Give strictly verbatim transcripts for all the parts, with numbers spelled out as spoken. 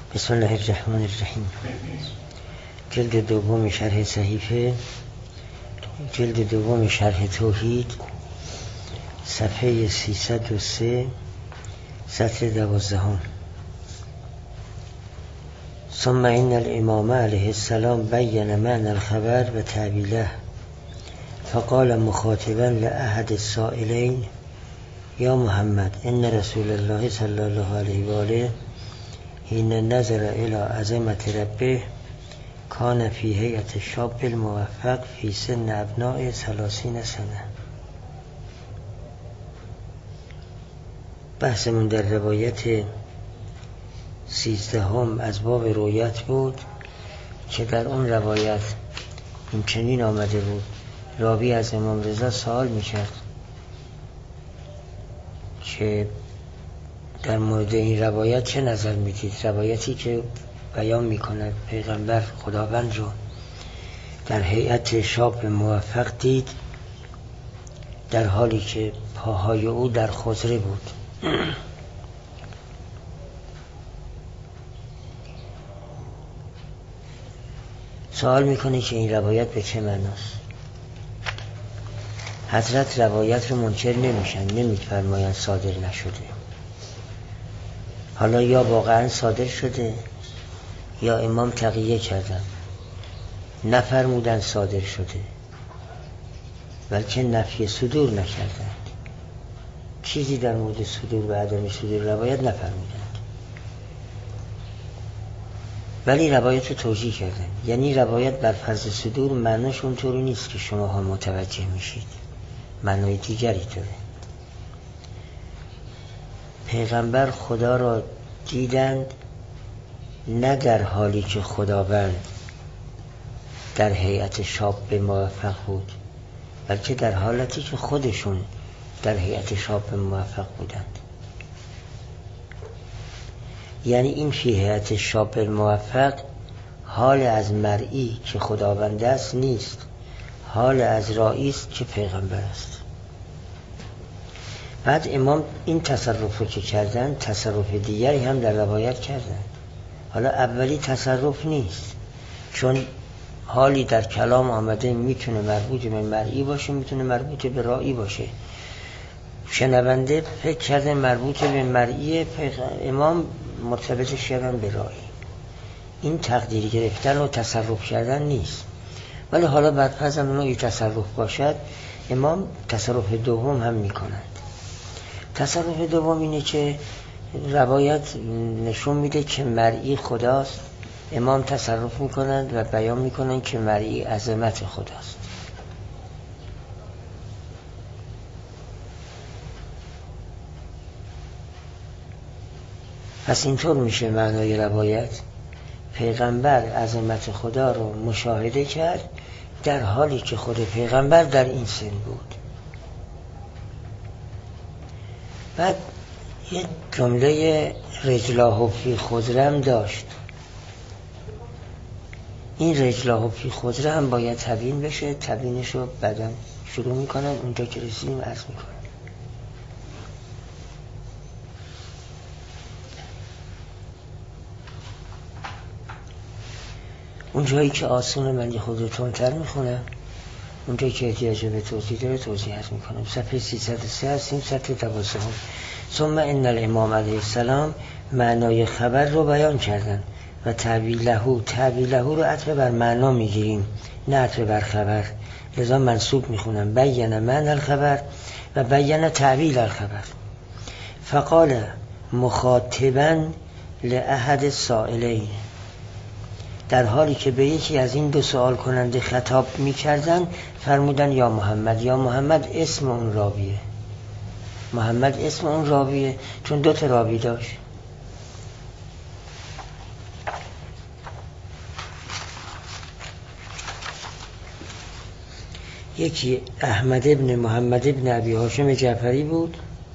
بسم الله الرحمن الرحیم. جلد دوم شرح صحیفه، جلد دوم شرح توحید، صفحه سیصد و سه، سطر دوازدهم. ثم ان الامام علیه السلام بین معنی الخبر و تعبیله، فقال مخاطبا لاحد السائلین: یا محمد، ان رسول الله صلی الله علیه و آله حین نظر الى عظمت ربه کان فی هیئت شاب الموفق فی سن ابناء ثلاثین سنه. بحثمون در روایت سیزدهم از باب رویت بود که در اون روایت این چنین آمده بود: راوی از امام رضا سوال میکرد که در مورد این روایت چه نظر میدید؟ روایتی که بیان میکند پیغمبر خداوند رو در هیئت شاب موفق دید در حالی که پاهای او در خضره بود. سوال میکنه که این روایت به چه معناست؟ حضرت روایت رو منکر نمیشن، نمیفرمایند صادر نشده. حالا یا واقعا صادر شده یا امام تقیه کردن، نفرمودن صادر شده، بلکه نفی صدور نکردن، چیزی در مورد صدور و عدم صدور روایت نفرمودن، ولی روایت رو توجیه کردن. یعنی روایت بر فرض صدور معناش اونطوری نیست که شما ها متوجه میشید، معنای دیگری داره. پیغمبر خدا را دیدند نه در حالی که خداوند در هیئت شاب موفق بود، بلکه در حالتی که خودشون در هیئت شاب موفق بودند. یعنی این فی هیئت شاب موفق حال از مرئی که خداوند است نیست، حال از رائی است که پیغمبر است. بعد امام این تصرف رو که کردن، تصرف دیگری هم در روایت کردن. حالا اولی تصرف نیست، چون حالی در کلام آمده میتونه مربوط به مرئی باشه، میتونه مربوط به رائی باشه. شنونده فکر کرده مربوط به مرئی، امام مرتبطش کردن به رائی. این تقدیری گرفتن و تصرف کردن نیست. ولی حالا بعد فرض هم نوعی تصرف باشد، امام تصرف دوم هم میکنند. تصرف دوم اینه که روایت نشون میده که مرئی خداست، امام تصرف میکنند و بیان میکنند که مرئی عظمت خداست. پس اینطور میشه معنای روایت: پیغمبر عظمت خدا رو مشاهده کرد در حالی که خود پیغمبر در این سن بود. بعد یه جمله رجلاه فی خضره هم داشت. این رجلاه فی خضره هم باید تبیین بشه. تبیینش رو بعدم شروع میکنم، اونجا که رسیدیم عرض میکنم. اونجایی که آسونه من یه خود رو تندتر میخونم، اونجایی که احتیاج به توضیح داره توضیح هست میکنم. صفحه سیصد و سه هستیم، سطر دوازدهم. ثم ان الامام علیه السلام معنای خبر رو بیان کردن و تعبیله، تعبیله رو عطف بر معنا میگیریم نه عطف بر خبر، لذا منصوب میخونم: بین معنی الخبر و بین تعبیل الخبر. فقال مخاطبا لاحد السائلین، در حالی که به یکی از این دو سوال کننده خطاب میکردن فرمودن: یا محمد. یا محمد اسم اون راویه، محمد اسم اون راویه چون دو تا راوی داشت. یکی احمد ابن محمد ابن ابی هاشم جعفری بود،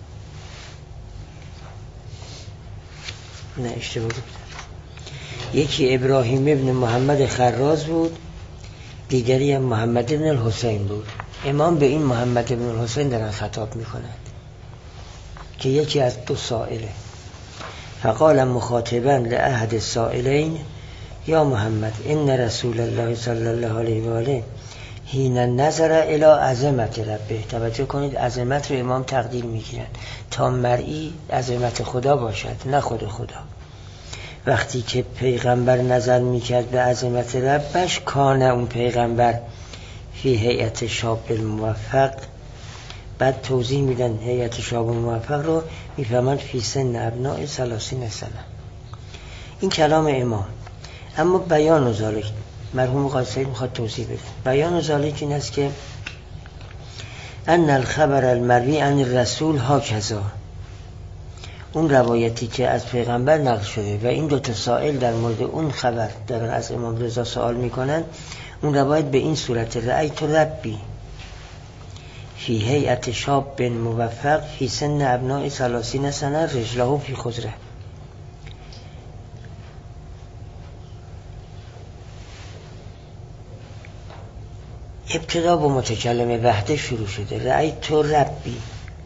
نه اشتباه بود، یکی ابراهیم ابن محمد خراز بود، دیگری هم محمد ابن الحسین بود. امام به این محمد ابن الحسین دارن خطاب میکنند که یکی از دو سائله. فقال مخاطبا لأحد السائلین یا محمد ان رسول الله صلی الله علیه و آله حین نظر الی عظمت ربه. توجه کنید عظمت رو امام تقدیر میگیرن تا مرئی عظمت خدا باشد نه خود خدا. وقتی که پیغمبر نظر میکرد به عظمت ربش کانه اون پیغمبر فی هیئت شاب موفق. بعد توضیح میدن هیئت شاب موفق رو میفهمند فی سن ابناء ثلاثین سنه. این کلام امام. اما بیان و ذالک مرحوم قاضی سعید میخواد توضیح بده. بیان و ذالک این است که ان الخبر المروی عن الرسول هاکذا، اون روایتی که از پیغمبر نقل شده و این دو تا سائل در مورد اون خبر دارن از امام رضا سوال میکنن، اون روایت به این صورت رأیت ربی فی هیئت شاب موفق فی سن ابناء ثلاثین سنه رجله فی خضره. ابتدا با متکلم وحده شروع شده رأیت ربی.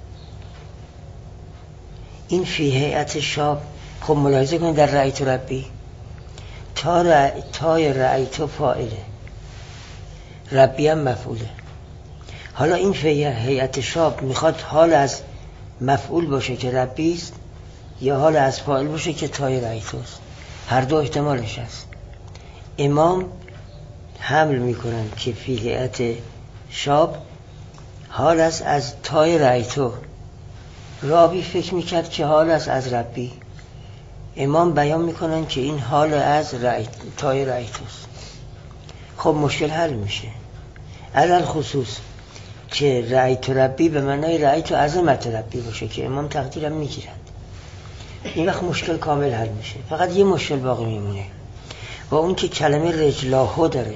این فی هیئت شاب، خب ملاحظه کنید در رأیت ربی تا رأی تای رأیت فاعله، ربی هم مفعوله. حالا این فی هیئت شاب میخواد حال از مفعول باشه که ربی است یا حال از فاعل باشه که تای رأیت است. هر دو احتمالش هست. امام حمل میکنن که فی هیئت شاب حال است از تای رأیتو، رابی فکر میکرد که حال است از ربی. امام بیان میکنن که این حال از رأیت تای رأیتوست. خب مشکل حل میشه. علل خصوص که رأیت ربی به معنای رأیت عظمت ربی باشه که امام تقدیرم میگیرند. این وقت مشکل کامل حل میشه. فقط یه مشکل باقی میمونه و اون که کلمه رجلاهو داره.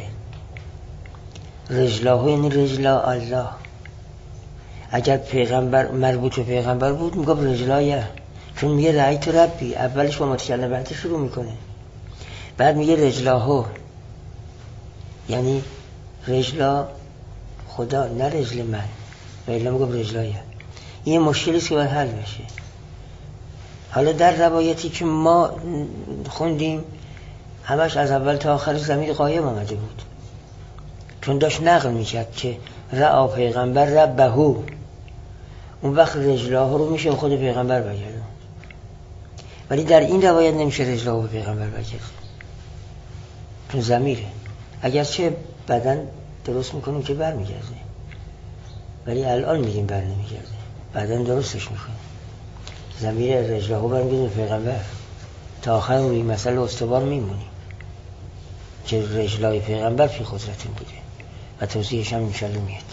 رجلاهو یعنی رجلا الله. اگر پیغمبر مربوط به پیغمبر بود میگه رجلایه، چون میگه رأیت ربی اولش با متکلم وحده شروع میکنه، بعد میگه رجلاهو یعنی رجلا خدا نه رجل من، ولی میگه رجلایه. این مشکلی است که باید حل بشه. حالا در روایتی که ما خوندیم همش از اول تا آخر ضمیر غایب آمده بود، چون داشت نقل میکرد که رأى پیغمبر ربهو، اون وقت رجلاه رو میشه خود پیغمبر بگرد. ولی در این روایت نمیشه رجلاه به پیغمبر بگرد چون ضمیره. اگرچه بدن درست میکنیم که بر میگرده، ولی الان میگیم بر نمیگرده، بدن درستش میکنه. ضمیر رجلاه بر میگرده پیغمبر. تا آخر روی مسئله استوار میمونیم که رجلای پیغمبر فی خضرتون بوده و توضیحش هم انشالله میاد.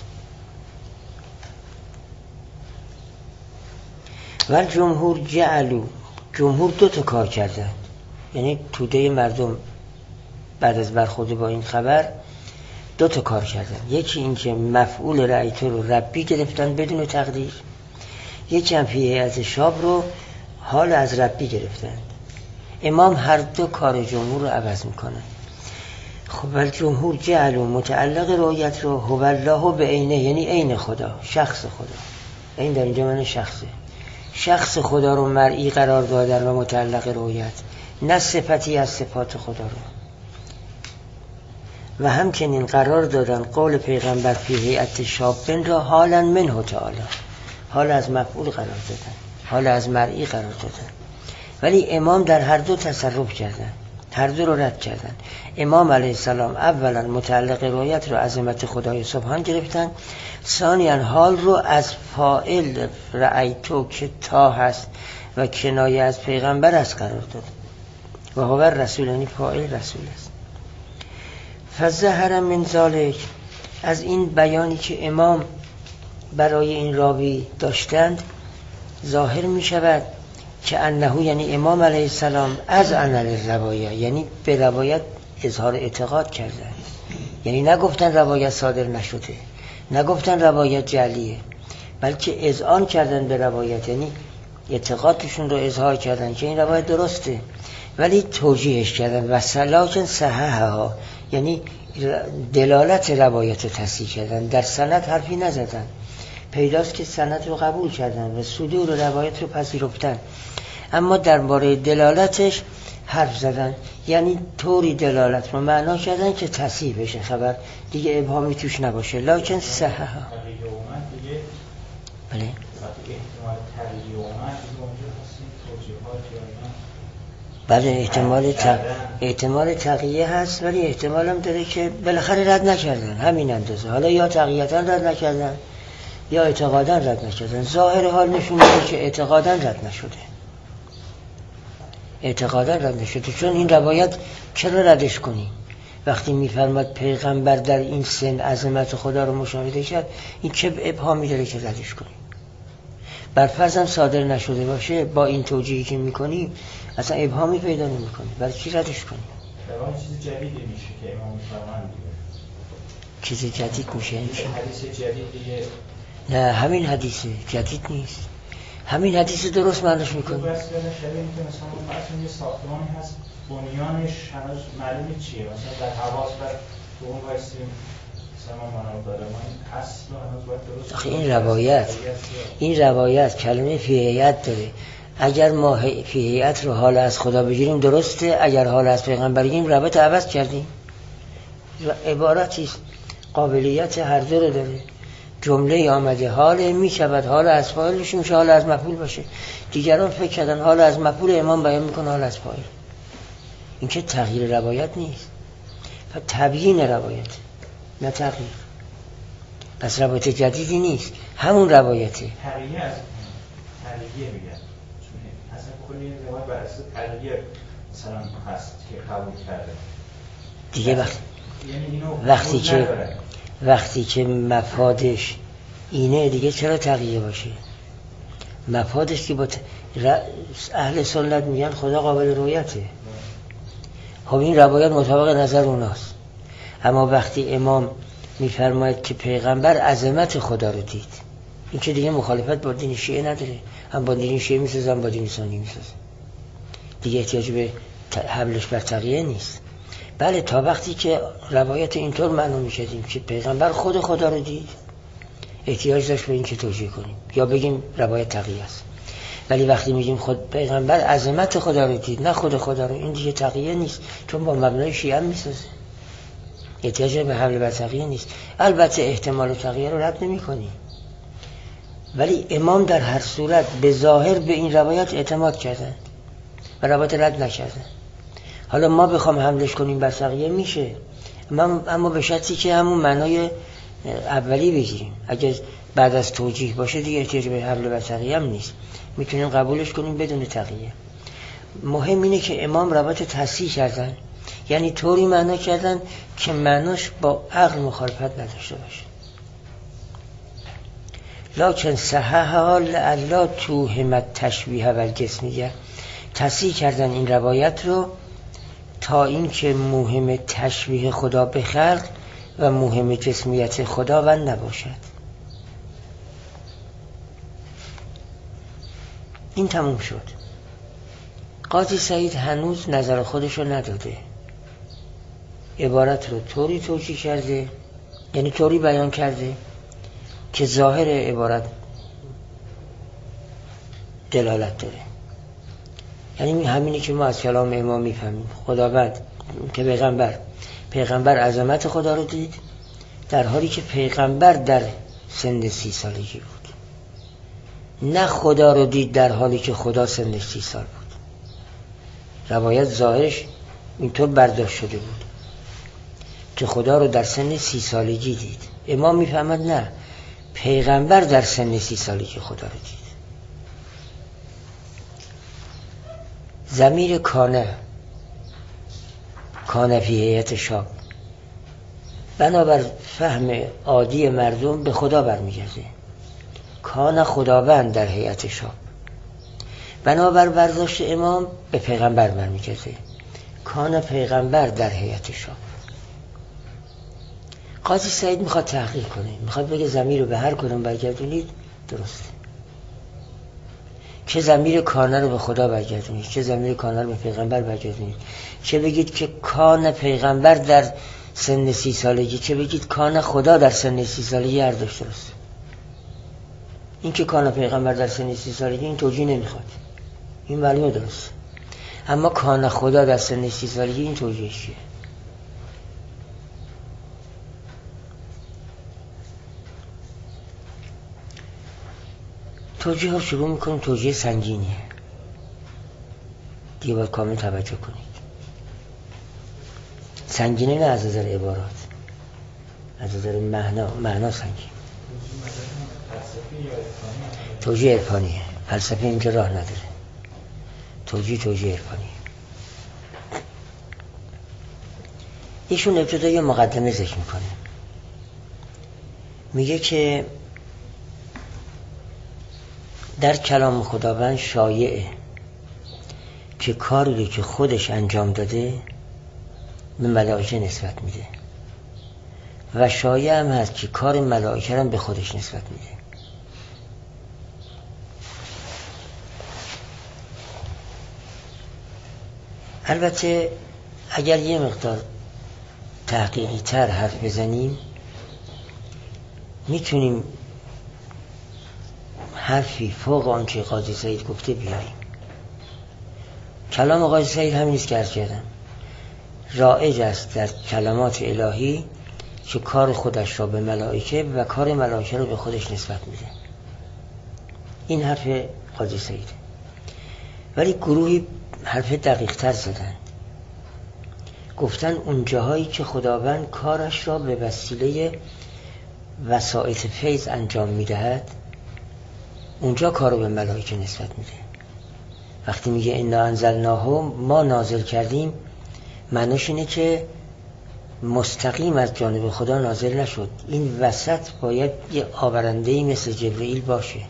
و جمهور جعلو، جمهور دو تا کار کردن، یعنی توده مردم بعد از برخورد با این خبر دو تا کار کردن. یکی این که مفعول رأیت رو ربی گرفتن بدون تقدیر، یکی هم فی هیئت شاب رو حال از ربی گرفتن. امام هر دو کار جمهور رو عوض میکنن. خب ولی جمهور جعلو متعلق رؤیت رو هو الله به عینه، یعنی عین خدا، شخص خدا. این در اینجا معنی شخصه، شخص خدا رو مرئی قرار دادن و متعلق رؤیت، نه صفتی از صفات خدا رو. و همچنین قرار دادن قول پیغمبر فی هیئت شابن را حالا منه تعالی، حال از مفعول قرار دادن، حال از مرئی قرار دادن. ولی امام در هر دو تصرف کردن، هر دو رو رد کردن. امام علیه السلام اولا متعلق رؤیت رو عظمت خدای سبحان گرفتن، ثانیاً حال رو از فاعل رأیتو که تا هست و کنایه از پیغمبر از قرار داد و هو رسول، یعنی فاعل رسول است. فظهر من ذالک، از این بیانی که امام برای این راوی داشتند ظاهر می شود که انه، یعنی امام علیه السلام از انل روایه، یعنی به روایت اظهار اعتقاد کردن، یعنی نگفتن روایت صادر نشده، نگفتن روایت جعلیه، بلکه اذعان کردن به روایت، یعنی اعتقادشون رو اظهار کردن که این روایت درسته، ولی توجیهش کردن و سلاکن صححها، یعنی دلالت روایت رو تصحیح کردن، در سند حرفی نزدن. پیداست که سند رو قبول کردن و صدور روایت رو پذیرفتن. اما درباره دلالتش حرف زدن، یعنی طوری دلالت رو معنا کردن که تصحیح بشه خبر، دیگه ابهامی توش نباشه. لکن صححا بله بله احتمال تق... احتمال تقیه هست، ولی احتمال هم داره که بالاخره رد نکردن همین اندازه، حالا یا تقییتا رد نکردن یا اعتقادا رد نکردن. ظاهر حال نشون میده که اعتقادا رد نشده، اعتقادا رد نشده. چون این روایت چرا ردش کنیم وقتی میفرماد پیغمبر در این سن عظمت خدا رو مشاهده کرد؟ این چه ابهامی داره که ردش کنیم؟ بر فرضم صادر نشده باشه با این توجیهی که میکنیم اصلا ابهامی پیدا نمیکنیم، برای چی ردش کنیم؟ برای چیز جدیدی میشه که امام میفرمایند دیگه. چیز جدید میشه این حدیث جدید دیگه. نه همین حدیث جدید نیست، همین حدیث درست معنیش میکنه. بس شبیه که مثلا مثلا یه ساختمانی هست بنیانش هنوز معلومه چیه، مثلا در حواس بر اون وایسیم آخه این روایت این روایت کلمه فی هیئت داره. اگر ما فی هیئت رو حال از خدا بگیریم درسته، اگر حال از پیغمبر بگیریم روایت عوض کردیم. عبارتی قابلیت هر دو رو داره. جمله آمده حال می شود حال از فاعل بشه، میشه حال از مفعول باشه. دیگران فکر کردن حال از مفعول، امام بیان میکنه حال از فاعل. این که تغییر روایت نیست، تبیین روایت نه تغییر. پس روایت جدیدی نیست، همون روایته. تغییر از تغییر میگن، چون اصلا کلی روایت بر اساس تغییر مثلا هست که قبول کرده دیگه. وقت یعنی وقتی که نداره. وقتی که مفادش اینه دیگه چرا تغییر باشه؟ مفادش که با ت... اهل سنت میگن خدا قابل رؤیته. خب این روایت مطابق نظر اوناست. اما وقتی امام میفرماید که پیغمبر عظمت خدا رو دید، این که دیگه مخالفت با دین شیعه نداره. هم با دین شیعه میسازه هم با دین سنی میسازه، دیگه احتیاج به حملش بر تقیه نیست. بله تا وقتی که روایت اینطور معلوم میشدیم که پیغمبر خود خدا رو دید، احتیاج داشت به این که توجیه کنیم یا بگیم روایت تقیه است. ولی وقتی میگیم خود پیغمبر عظمت خدا رو دید نه خود خدا رو، این دیگه تقیه نیست، چون با مبنای شیعه میسازه، احتیاج به حمل بر تقیه نیست. البته احتمال تقیه رو رد نمی کنی، ولی امام در هر صورت به ظاهر به این روایت اعتماد کردن و روایت رد نکردن. حالا ما بخوام حملش کنیم بر تقیه میشه، اما به شرطی که همون معنای اولی بگیریم. اگر بعد از توجیه باشه دیگه احتیاج به حمل بر تقیه هم نیست، میتونیم قبولش کنیم بدون تقیه. مهم اینه که امام روایت تصحیح کردن، یعنی طوری معنا کردن که معناش با عقل مخالفت نداشته باشه. لکن صححها لعلا توهمت تشبیه و الجسمیه، تصحیح کردن این روایت رو تا این که موهم تشبیه خدا به خلق و موهم جسمیت خداوند نباشد. این تموم شد. قاضی سعید هنوز نظر خودش رو نداده، عبارت رو طوری توجیه کرده، یعنی طوری بیان کرده که ظاهر عبارت دلالت داره. یعنی همینی که ما از کلام امام میفهمیم، خداوند که پیغمبر پیغمبر عظمت خدا رو دید در حالی که پیغمبر در سن سی سالگی بود، نه خدا رو دید در حالی که خدا سن سی سال بود. روایت ظاهرش اینطور برداشت شده بود که خدا رو در سن سی سالگی دید. امام میفهمد نه، پیغمبر در سن سی سالگی خدا رو دید. ضمیر کانه کانه فی هیئت شاب بنابر فهم عادی مردم به خدا برمیگرده. کان خداوند در هیئت شاب بنابر برداشت امام به پیغمبر برمیگرده. کان پیغمبر در هیئت شاب. قاضی سعید میخواد تحقیق کنه، میخواد بگه ضمیر رو به هر کدوم برگردونید درسته، چه ضمیر کانه رو به خدا برگردونید، چه ضمیر کانه رو به پیغمبر برگردونید، چه بگید که کان پیغمبر در سن سی سالگی، چه بگید کان خدا در سن سی سالگی، هر دوش درسته. این که کان پیغمبر در سن سی سالگی این توجیه نمیخواد، این معلومه درست. اما کان خدا در سن سی سالگی این توجیهش چیه؟ توجیه ها شروع میکنیم. توجیه سنگینیه دیگه باید کامل توجه کنید. سنگینه نه از نظر عبارات، از نظر معنا معنا سنگین. توجیه عرفانیه، فلسفه اینجا راه نداره. توجیه توجیه عرفانیه. ایشون ابتدا یه مقدمه ذکر میکنه، میگه که در کلام خداوند شایعه که کاری که خودش انجام داده به ملائکه نسبت میده و شایعه هم هست که کار ملائکه هم به خودش نسبت میده. البته اگر یه مقدار تحقیقی تر حرف بزنیم میتونیم حرفی فوق آنچه قاضی سعید گفته بیاریم. کلام قاضی سعید همین است که عرض کردم. رایج است در کلمات الهی که کار خودش را به ملائکه و کار ملائکه را به خودش نسبت میده. این حرف قاضی سعید. ولی گروهی حرف دقیق تر زدن، گفتن اون جاهایی که خداوند کارش را به وسیله وسائط فیض انجام میدهد اونجا کار رو به ملائکه نسبت میده. وقتی میگه انا انزلناه ما نازل کردیم، معنیش اینه که مستقیم از جانب خدا نازل نشد. این وسط باید یه آورنده‌ای مثل جبرئیل باشه.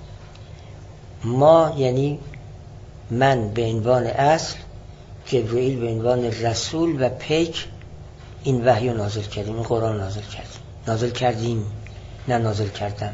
ما یعنی من به عنوان اصل، جبرئیل به عنوان رسول و پیک این وحی رو نازل کردیم، این قرآن نازل کردیم. نازل کردیم نه نازل کردم.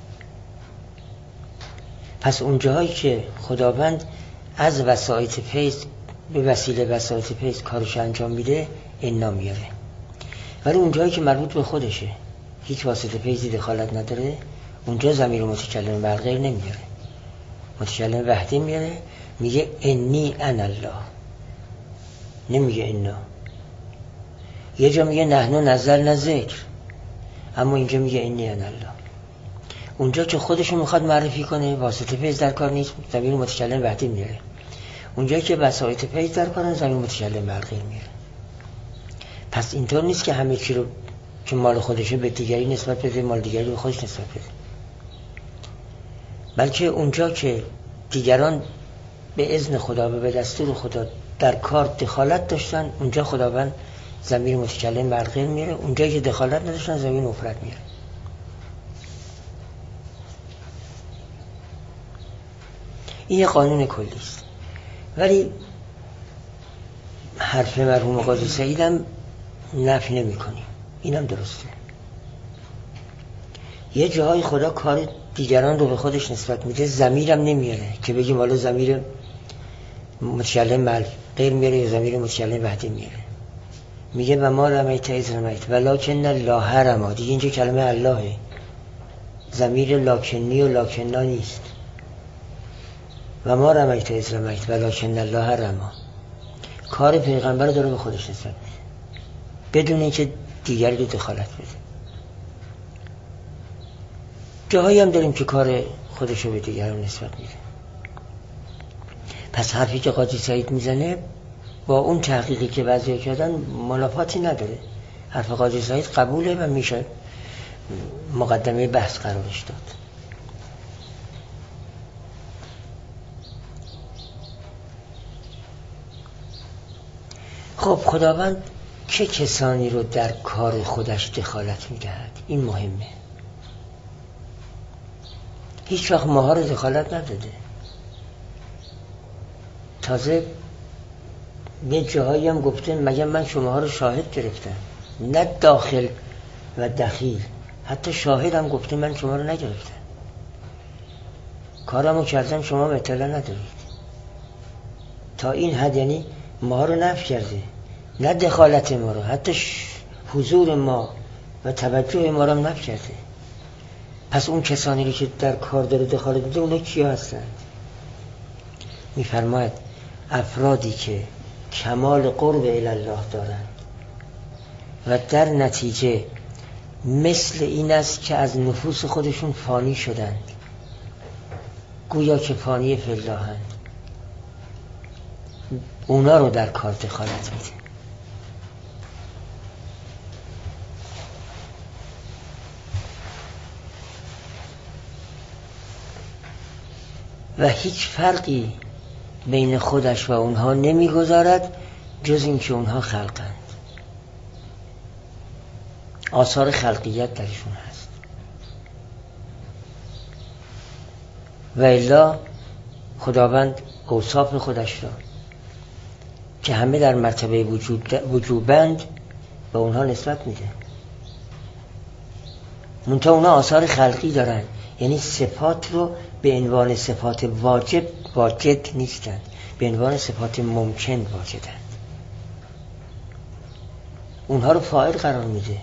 پس اون جاهایی که خداوند از وسائط فیض به وسیله وسائط فیض کارش انجام میده انا میاره. ولی اون جایی که مربوط به خودشه، هیچ واسطه فیضی دخالت نداره، اونجا ضمیر متکلم بر غیر نمیاره، متکلم وحدی میاره. میگه انی انا الله، نمیگه انا. یه جا میگه نحنو نزلنا ذکر، اما اینجا میگه انی انا الله. اونجا که خودشون میخواد معرفی کنه واسطه فیض در کار نیست، ضمیر متکلم وحدی میاره. اونجا که وسائط فیض در کارن ضمیر متکلم بر غیر میاره. پس اینطور نیست که همه چی رو که مال خودشه به دیگری نسبت بده، مال دیگری به خودش نسبت بده. بلکه اونجا که دیگران به اذن خدا و به دستور خدا در کار دخالت داشتن، اونجا خداوند ضمیر متکلم بر غیر میاره. اونجا که دخالت نداشتن ضمیر مفرد میاره. این یه قانون کلی است. ولی حرف مرحوم قاضی سعید هم نفی نمی کنیم، اینم درسته. یه جاهای خدا کار دیگران رو به خودش نسبت میده، ضمیرم نمیاره که بگیم حالا ضمیر متکلم غیر میاره یا ضمیر متکلم وحدی میاره. میگه و ما رمیت اذ رمیت ولکن الله رمی. دیگه اینجا کلمه اللهه، ضمیر لاکنی و لاکنا نیست. و ما رمیت اذ رمیت ولکن الله رمی. کار پیغمبر داره به خودش نسبت میده بدون اینکه دیگری رو دخالت بده. جاهایی هم داریم که کار خودش رو به دیگران نسبت میده. پس حرفی که قاضی سعید میزنه با اون تحقیقی که بعضیا کردن منافاتی نداره. حرف قاضی سعید قبوله و میشه مقدمه بحث قرارش داد. خب خداوند چه کسانی رو در کار خودش دخالت میدهد؟ این مهمه. هیچ وقت ماها رو دخالت نداده. تازه به جاهایی هم گفته مگه من شماها رو شاهد گرفتم؟ نه داخل و دخیل، حتی شاهد هم گفته من شما رو نگرفتم، کارمو کردم شما اطلاع ندارید. تا این حد یعنی ما رو نفی کرده، نه دخالت ما رو، حتی حضور ما و توجه ما رو هم نفی کرده. پس اون کسانی رو که در کار داره دخالت میده اونا کیا هستند؟ میفرماید افرادی که کمال قرب الی الله دارند و در نتیجه مثل این است که از نفوس خودشون فانی شدند، گویا که فانی فی الله‌اند، اونا رو در کار دخالت میده. و هیچ فرقی بین خودش و اونها نمیگذارد جز این که اونها خلقند، آثار خلقیت درشون هست. و الا خداوند اوصاف خودش را که همه در مرتبه وجود وجوبند به اونها نسبت میده. منتها اونها آثار خلقی دارن، یعنی صفات رو به عنوان صفات واجب واجد نیستند، به عنوان صفات ممکن واجدند. اونها رو فاعل قرار میده.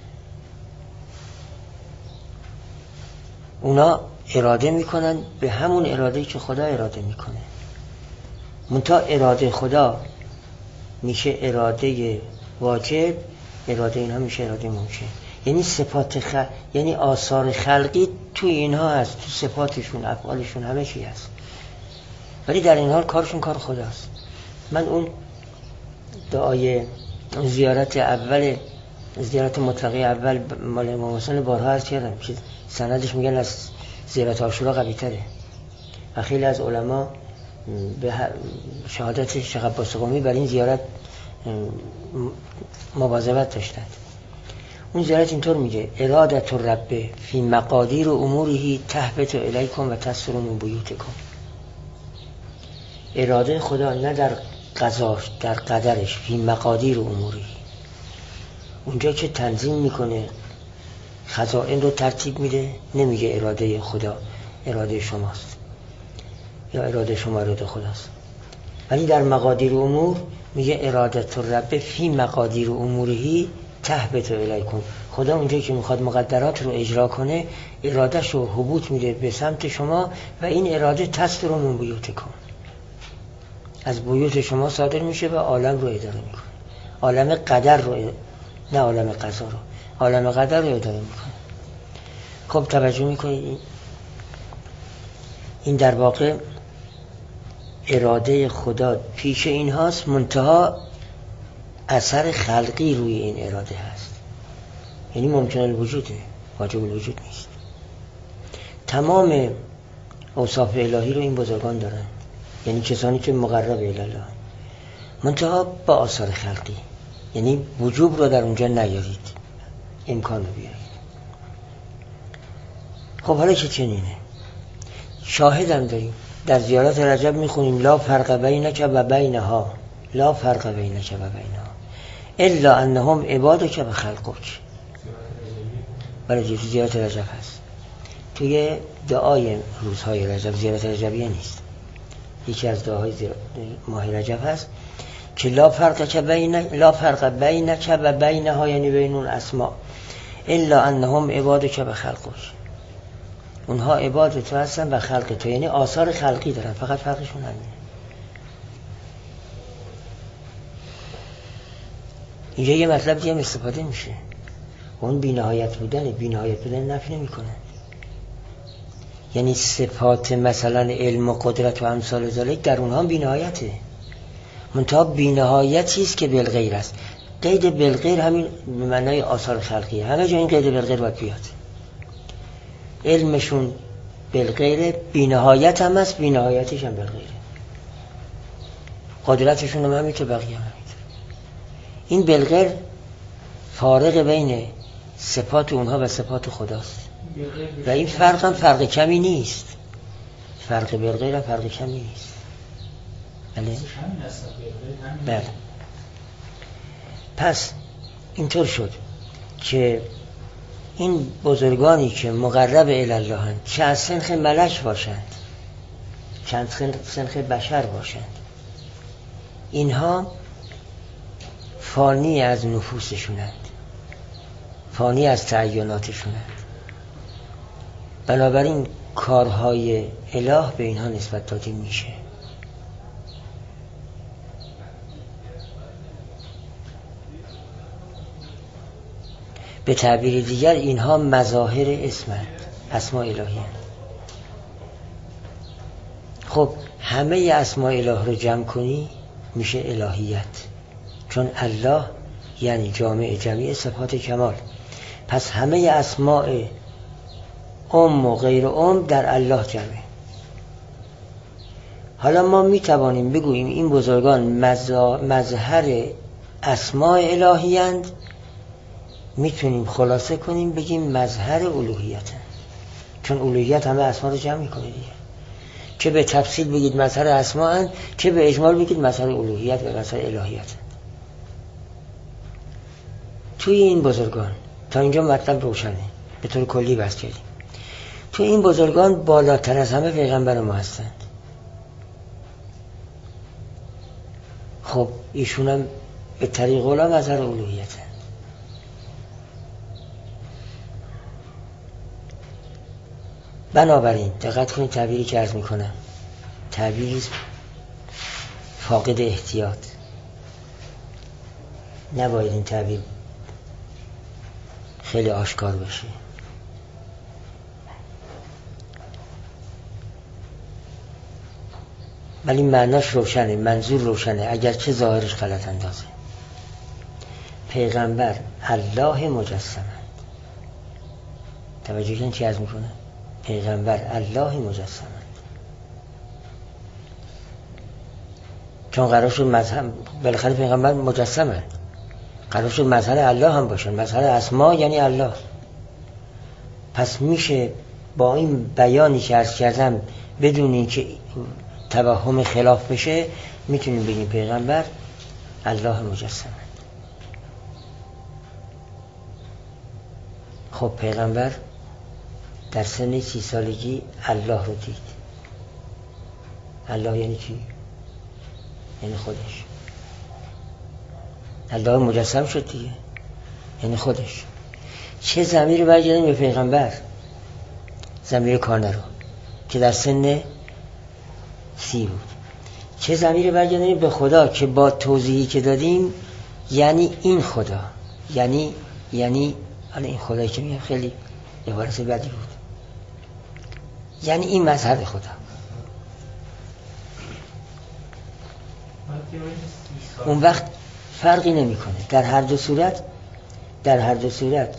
اونا اراده میکنن به همون اراده‌ای که خدا اراده میکنه. منتها اراده خدا میشه اراده واجب، اراده اینها میشه اراده ممکن. یعنی صفات خ... یعنی آثار خلقی توی اینها هست، تو صفاتشون، افعالشون، همه چی هست، ولی در این حال کارشون کار خداست. من اون دعای زیارت اول، زیارت مطلقه اول مال امام حسین بارها عرض کردم که سندش میگن از زیارت عاشورا قوی تره و خیلی از علما به شهادت شیخ عباس قمی بر این زیارت مواظبت داشتند. اون زیارت اینطور میگه: ارادت الرب فی مقادیر اموره تهبط الیکم و تسر من بیوتکم. اراده خدا نه در قضاش، در قدرش، فی مقادیر اموره، اونجا که تنظیم میکنه خزائن رو ترتیب میده، نمیگه اراده خدا اراده شماست یا اراده شما اراده خداست، ولی در مقادیر امور میگه ارادت الرب فی مقادیر اموره تهبط الیکم. خدا اونجایی که میخواد مقدرات رو اجرا کنه ارادهش رو هبوط میده به سمت شما و این اراده تستر من بیوتکم، از بیوت شما صادر میشه و عالم رو اداره میکنه. عالم قدر رو، نه عالم قضا رو، عالم قدر رو اداره میکنه. خب توجه میکنید این در واقع اراده خدا پیش این هاست، منتها اثر خلقی روی این اراده هست، یعنی ممکن الوجوده، واجب الوجود نیست. تمام اوصاف الهی رو این بزرگان دارن، یعنی کسانی که مقرب الی الله، منتها با آثار خلقی، یعنی وجوب رو در اونجا نیارید، امکان رو بیارید. خب حالا که چنینه، شاهدم داریم در زیارت رجب میخونیم لا فرق بینک و بینها، لا فرق بینک و بینها الا انهم عبادک و خلقک. برای زیارت رجب هست، توی دعای روزهای رجب، زیارت رجبیه نیست، یکی از دعاهای ماه رجب هست که لا فرق بین لا فرق بینک و بینها، یعنی بین اون اسماء، الا انهم عبادک و خلقک. اونها عباد تو هستن و خلق تو، یعنی آثار خلقی دارن، فقط فرقشون همینه. اینجا یه مطلب دیگه استفاده میشه، اون بی‌نهایت بودن، بی‌نهایت بودن نفی نمی‌کنه. یعنی صفات مثلا علم و قدرت و امثال ذالک در اونها بی‌نهایته، منتها بی‌نهایتی است که بالغیر است. قید بالغیر همین به معنای آثار خلقیه، همه جا این قید بالغیر باید بیاد. علمشون بالغیره، بی‌نهایت هم است، بی‌نهایتش هم بالغیره. قدرتشون هم همین که بقیه هم همین. این بالغیر فارق بین صفات اونها و صفات خداست و این فرق هم فرق کمی نیست. فرق بالغیر هم فرق کمی نیست. بله؟ بله. پس اینطور شد که این بزرگانی که مقرب الی الله هستند، چه از سنخ ملک باشند، چه از سنخ بشر باشند، اینها فانی از نفوسشونند، فانی از تعیناتشونند. بنابراین کارهای اله به اینها نسبت داده میشه. به تعبیر دیگر اینها مظاهر اسمند، اسماء الهی هست. خب همه اسماء اله رو جمع کنی میشه الهیت، چون الله یعنی جامع جمیع صفات کمال. پس همه اسماء ام و غیر ام در الله جمعه. حالا ما میتوانیم بگوییم این بزرگان مظهر اسماء الهی اند، میتونیم خلاصه کنیم بگیم مظهر الوهیت اند، چون الوهیت همه اسما رو جمع میکنه دیگه. چه به تفصیل بگید مظهر اسما اند، چه به اجمال بگید مظهر الوهیت و مظهر الهیت اند. توی این بزرگان تا اینجا مطلب روشنه، به طور کلی بحث کردیم. توی این بزرگان بالاتر از همه پیغمبر ما هستند. خب ایشون هم به طریق اولا مظهر الوهیت هست. بنابراین دقت کنید تعبیری که عرض میکنم تعبیری فاقد احتیاط، نباید این تعبیر خیلی آشکار بشه. ولی معناش روشنه، منظور روشنه، اگرچه ظاهرش غلط اندازه. پیغمبر الله مجسمند. توجه کن چی عرض میکنه؟ پیغمبر الله مجسمند. چون قرار شد مظهر، بالاخره پیغمبر مجسمند، قرار شد مظهر الله هم باشن، مظهر اسما یعنی الله. پس میشه با این بیانی که عرض کردم بدون اینکه توهم خلاف بشه میتونیم بگیم پیغمبر الله مجسمند. خب پیغمبر در سن سی سالگی الله رو دید. الله یعنی کی؟ یعنی خودش. الله مجسم شد دیگه، یعنی خودش. چه ضمیر برگردیم به پیغمبر؟ ضمیر کانه رو که در سن سی بود. چه ضمیر برگردیم به خدا که با توضیحی که دادیم یعنی این خدا، یعنی یعنی حالا این خدایی که میگم خیلی عبارت بدی بود، یعنی این مظهر خدا. اون وقت فرقی نمیکنه در هر دو صورت، در هر دو صورت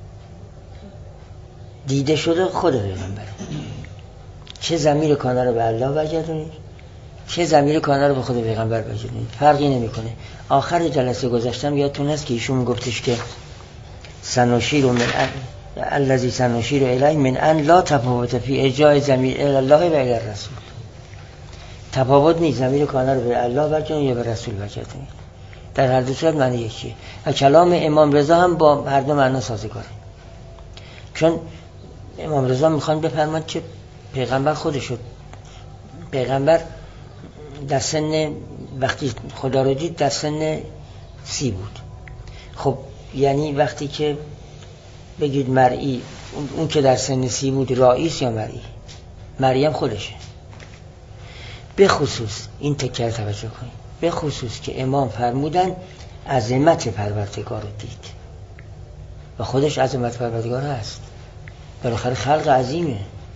دیده شده خود پیغمبر. چه ضمیر کانه رو به الله برگردونید، چه ضمیر کانه رو به خود پیغمبر برگردونید، فرقی نمیکنه. آخر جلسه گذاشتم یادتون هست که ایشون گفتش که سنشیر من الذی سنشیر الیه من ان لا تفاوت فی ارجاع ضمیر الی الله و الی الرسول. تفاوت نیست ضمیر کانه رو به الله برگردونید یا به رسول برگردونید، در هر دو صورت معنی یکیه. و کلام امام رضا هم با هر دو معنا سازگاره، چون امام رضا میخوان بفرماد که پیغمبر خودشو، پیغمبر در سن وقتی خدا رو دید در سن سی بود. خب یعنی وقتی که بگید مرئی، اون, اون که در سن سی بود رئیس یا مرئی؟ مریم خودشه. به خصوص این تکر توجه کنید، به خصوص که امام فرمودن عظمت پروردگار رو دید و خودش عظمت پروردگار هست. بالاخره خلق عظیمه،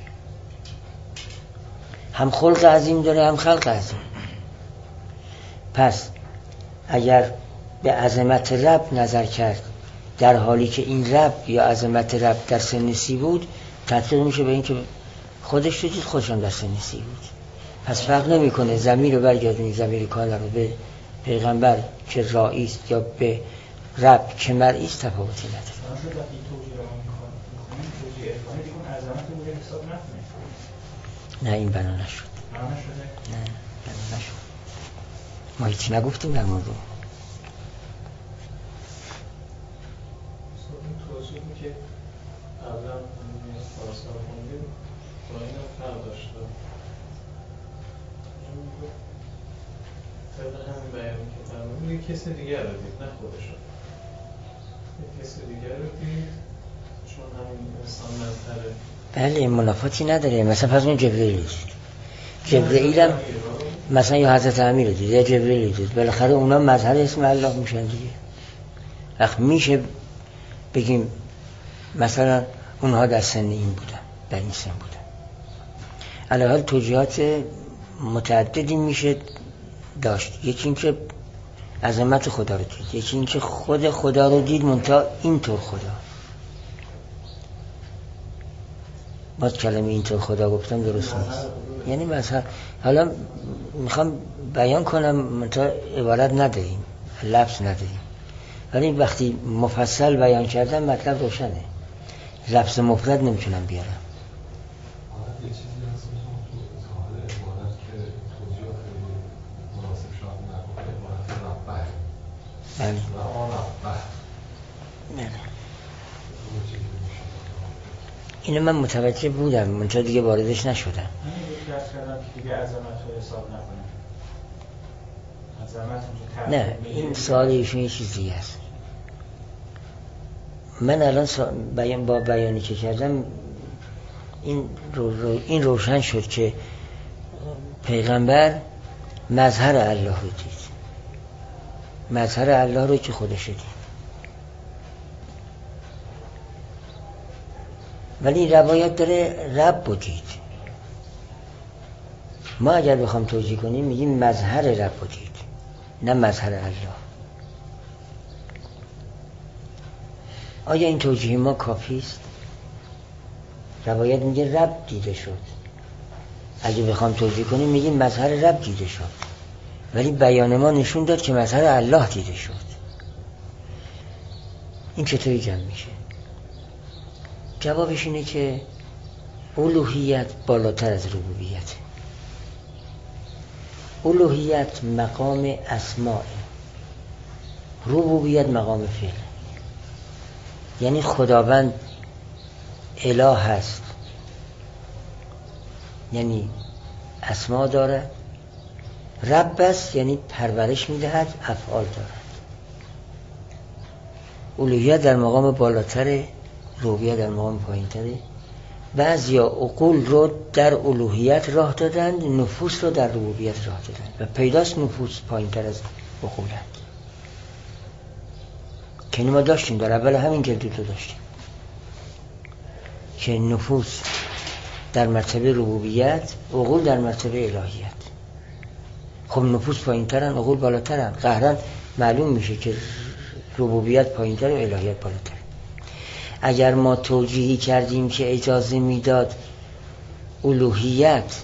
هم خلق عظیم داره هم خلق عظیم. پس اگر به عظمت رب نظر کرد در حالی که این رب یا عظمت رب در سن سی بود، تطبیق میشه به این که خودش رو دید خودشان در سن سی بود. پس فرق نمیکنه ضمیر رو برگردونید ضمیر کانه رو به پیغمبر که رئیس یا به رب که مرئیس، تفاوتی نداره. نه این بنا نشد، نه بنا نشد. ما هیچی نگفتیم در مورد این توضیحی که قبلا فارسی رو خوندیم با این هم فرق داشته. طبق همین بیانی که فرمودید یک کسی دیگر رو دید، نه خودش رو، یک کسی دیگر رو دید، چون همین انسان منتره. بله این منافاتی نداره. مثلا پس اون جبرئیل دید، جبرئیل هم مثلا یا حضرت امیر دید یا جبرئیل دید، بالاخره اونا مظهر اسم الله میشن دیگه. اخ میشه بگیم مثلا اونها در سن این بودن، در این سن بودن. علی حال توجیهات متعددی میشه داشت. یکی این که عظمت خدا رو دید، یکی این که خود خدا رو دید منتها اینطور خدا. باز کلمه اینطور خدا گفتم درست نیست، یعنی مثلا حالا میخوام بیان کنم منتها عبارت نداریم، لفظ نداریم، ولی وقتی مفصل بیان کردم مطلب روشنه. لفظ مفرد نمیتونم بیارم. یه چیزی هست تو اظهار عبارت که توجیه خیلی مناسب شاید نکنه، عبارت ربه بله و آن ربه. بله اینو من متوجه بودم منتها دیگه واردش نشدم. من یک درس کردم که دیگه عظمت رو حساب نکنم. عظمت اونجا نه این سوال ایشون یه چیزی هست. من الان بیان با بیانی که کردم این رو رو این روشن شد که پیغمبر مظهر الله رو دید، مظهر الله رو که خودش دید. ولی روایت داره رب رو دید. ما اگر بخوام توجیه کنیم میگیم مظهر رب رو دید، نه مظهر الله. آیا این توجیه ما کافی است؟ روایت میگه رب دیده شد. اگه بخوام توجیه کنیم میگیم مظهر رب دیده شد، ولی بیان ما نشون داد که مظهر الله دیده شد. این چطوری جمع میشه؟ جوابش اینه که الوهیت بالاتر از ربوبیت. الوهیت مقام اسماء، ربوبیت مقام فعل. یعنی خداوند اله هست، یعنی اسما داره. رب است یعنی پرورش میدهد، افعال دارد. الوهیت در مقام بالاتره، ربوبیت در مقام پایینتره. بعضیا عقول رو در الوهیت راه دادند، نفوس رو در ربوبیت راه دادند و پیداست نفوس پایینتر از عقولند که ما داشتیم در اول همین جلد رو داشتیم که نفوس در مرتبه ربوبیت، عقول در مرتبه الهیت. خب نفوس پایینترن، عقول بالاترن، قهرن معلوم میشه که ربوبیت پایینتر و الهیت بالاتر. اگر ما توجیهی کردیم که اجازه میداد الوهیت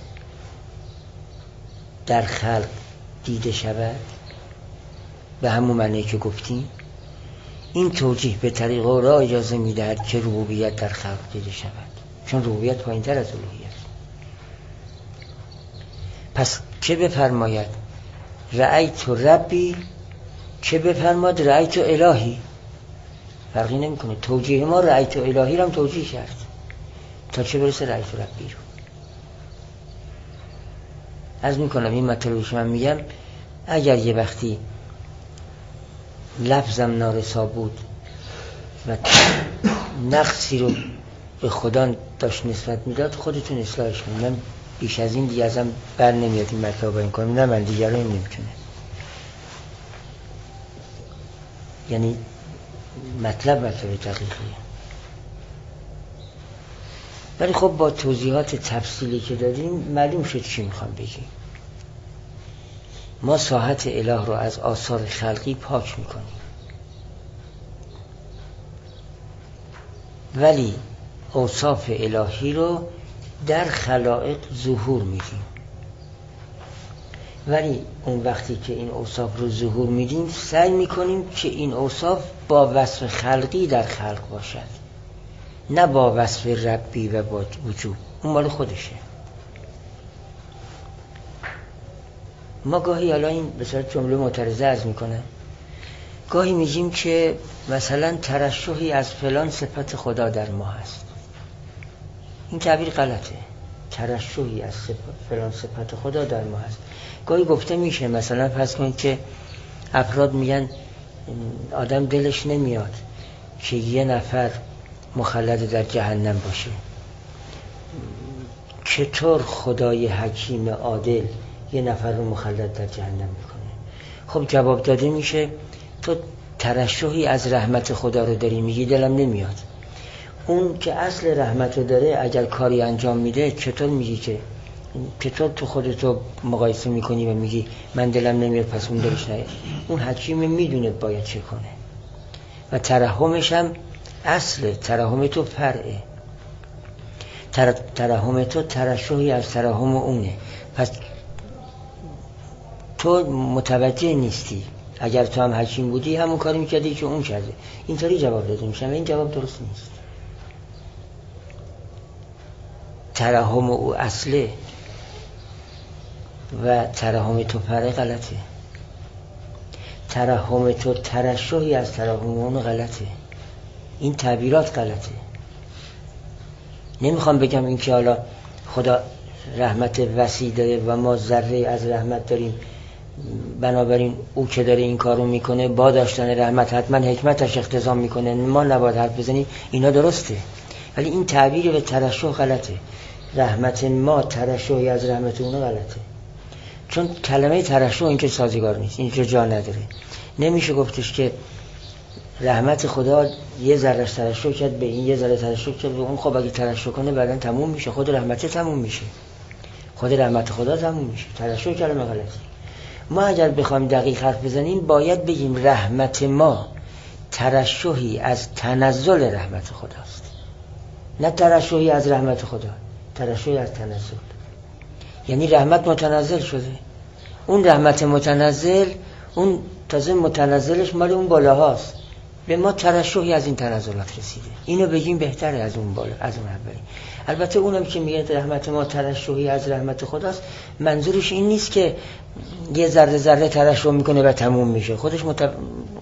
در خلق دیده شود به همون معنی که گفتیم، این توجیه به طریق را اجازه میدهد که ربوبیت در خلق دیده شود، چون ربوبیت پایینتر از الوهیت. پس چه بفرماید رأیت ربی، چه بفرماید رأیت الهی، فرقی نمیکنه. توجیه ما رأیت الهی رو هم توجیه کرد تا چه برسه رأیت ربی رو. از میکنم این مطلبی که من میگم اگر یه وقتی لفظم نارسا بود و نقصی رو به خدا داشت نسبت میداد، خودتون اصلاحش کنید. من بیش از این دیگه ازم بر نمیاد این مطلب باید کنم، نه من دیگر رو نمیتونه. یعنی مطلب مطلب دقیقیه، ولی خب با توضیحات تفصیلی که دادیم معلوم شد چی میخوام بگیم. ما ساحت اله رو از آثار خلقی پاک میکنیم، ولی اوصاف الهی رو در خلائق ظهور میدیم. ولی اون وقتی که این اوصاف رو ظهور میدیم سعی میکنیم که این اوصاف با وصف خلقی در خلق باشد، نه با وصف ربی و با وجود. اون مال خودشه. ما گاهی الان این به صورت جمله معترضه عرض میکنم، گاهی میگیم که مثلا ترشحی از فلان صفت خدا در ما هست. این تعبیر غلطه. ترشحی از صفت فلان صفت خدا در ما هست. گاهی گفته میشه مثلا فرض کنید که افراد میگن آدم دلش نمیاد که یه نفر مخلد در جهنم باشه، چطور خدای حکیم عادل یه نفر رو مخلد در جهنم میکنه؟ خب جواب داده میشه تو ترشحی از رحمت خدا رو داری میگی دلم نمیاد. اون که اصل رحمت رو داره اگر کاری انجام میده چطور میگی که چطور تو خودتو مقایسه میکنی و میگی من دلم نمیاد پس اون دلش نیاد؟ اون حکیم میدونه باید چه کنه و ترحمش هم اصل ترحم تو فرعه. تر... ترحم تو ترشحی از ترحم اونه. پس تو متوجه نیستی. اگر تو هم حکیم بودی همون کاری میکردی که اون کرده. اینطوری جواب داده میشه و این جواب درست نیست. ترحم او اصله و ترحم تو فرعه غلطه. ترحم تو ترشحی از ترحم اون غلطه. این تعبیرات غلطه. نمیخوام بگم این که حالا خدا رحمت وسیع داره و ما ذره از رحمت داریم بنابراین او که داره این کارو میکنه با داشتن رحمت حتما حکمتش اقتضا میکنه ما نباید حرف بزنیم. اینا درسته ولی این تعبیر به ترشح غلطه. رحمت ما ترشحی از رحمت اون غلطه. چون کلمه ترشح اینجا سازگار نیست، اینجا جا نداره. نمیشه گفتش که رحمت خدا یه ذرهش ترشح کرد به این، یه ذره ترشح کرد به اون. خب اگه ترشح کنه بعداً تموم میشه، خود رحمت تموم میشه، خود رحمت خدا تموم میشه. ترشح کلمه غلطی. ما اگر بخوایم دقیق حرف بزنیم باید بگیم رحمت ما ترشحی از تنزل رحمت خداست، نه ترشحی از رحمت خدا، ترشحی از تنزل. یعنی رحمت متنزل شده، اون رحمت متنزل اون تازه متنزلش مال اون بالاهاست، به ما ترشحی از این تنزلات رسیده. اینو بگیم بهتره از اون بالا، از اون اولی. البته اونم که میگه رحمت ما ترشحی از رحمت خداست منظورش این نیست که یه ذره ذره ترشح میکنه و تموم میشه. خودش مت...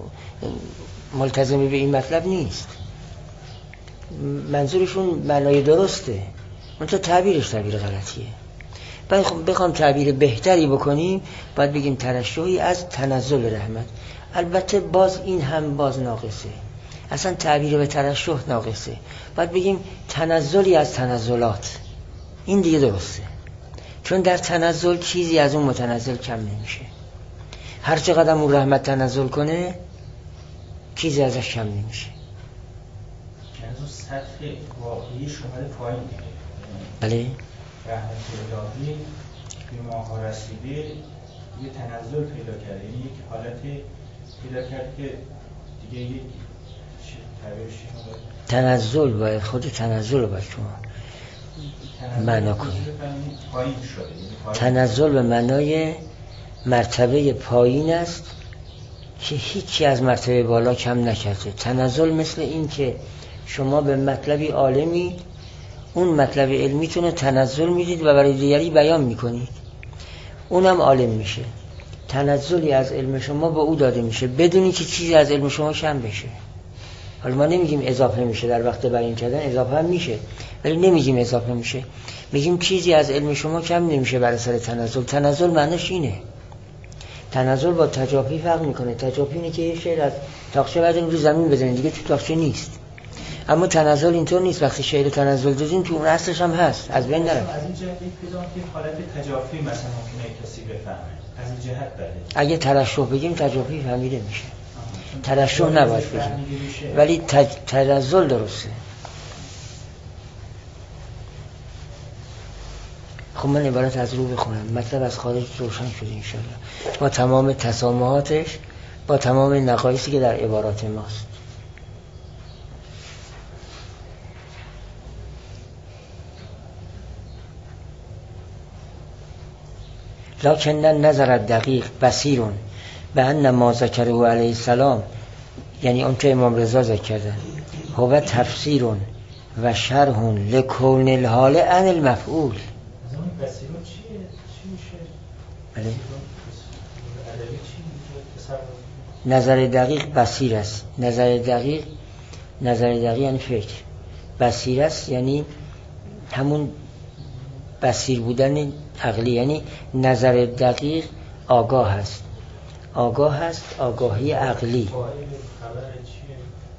ملتزم به این مطلب نیست. منظورشون معنای درسته، منتها تعبیرش تعبیر غلطیه. باید بخوام تعبیر بهتری بکنیم باید بگیم ترشحی از تنزل رحمت. البته باز این هم باز ناقصه، اصلا تعبیر به ترشح ناقصه. باید بگیم تنزلی از تنزلات، این دیگه درسته. چون در تنزل چیزی از اون متنزل کم نمیشه. هر چقدر اون رحمت تنزل کنه چیزی ازش کم نمیشه. یعنی اون سطح واقعی شماره پایین دیگه. بله. رحمت الهی به ماها رسیده یه تنزل پیدا کرده، یعنی یک حالتی پیدا کرده که دیگه یک تعبیرش تنزل باید خود تنزل رو باید شما معنا کنید. تنزل به معنای مرتبه پایین است که هیچی از مرتبه بالا کم نکرده. تنزل مثل این که شما به مطلبی عالمی اون مطلب علمیتون رو تنزل میدید و برای دیگری بیان میکنید، اونم عالم میشه. تنزلی از علم شما به او داده میشه بدونی که چیزی از علم شما کم بشه. حالا ما نمیگیم اضافه میشه، در وقت بیان کردن اضافه هم میشه ولی نمیگیم اضافه میشه، میگیم چیزی از علم شما کم نمیشه بر اثر تنزل. تنزل معنیش اینه. تنزل با تجافی فرق میکنه. تجافی اینه که یه شعر از تاقچه بعد رو زمین بزنید دیگه تو تاقچه نیست. اما تنزل اینطور نیست. وقتی شعر تنزل دیدین تو اون اصلش هم هست، از بین نره. از این جهت پیدا که حالت تجافی مثلا ممکنه کسی بفهمه، از این جهت بله. اگه ترشح بگیم تجافی فهمیده میشه. ترشح نباید بگیم ولی تج... تنزل درسته. خب من عبارت از رو بخونم، مطلب از خارج روشن شده انشاءالله با تمام تسامحاتش، با تمام نقایصی که در عبارات ماست. لکن نظر دقیق بصیرون به ان ما ذکره علیه السلام، یعنی اون که امام رضا ذکر کردن، هو تفسیرون و شرح لکون الحال عن المفعول. بصیرون چیه؟ چی میشه؟ بله. ادبی چی؟ نظر دقیق بصیر است. نظر دقیق نظر دقیق یعنی فکر. بصیر است یعنی همون بصیر بودن عقلی، یعنی نظر دقیق آگاه است. آگاه است، آگاهی عقلی. خبر چیه؟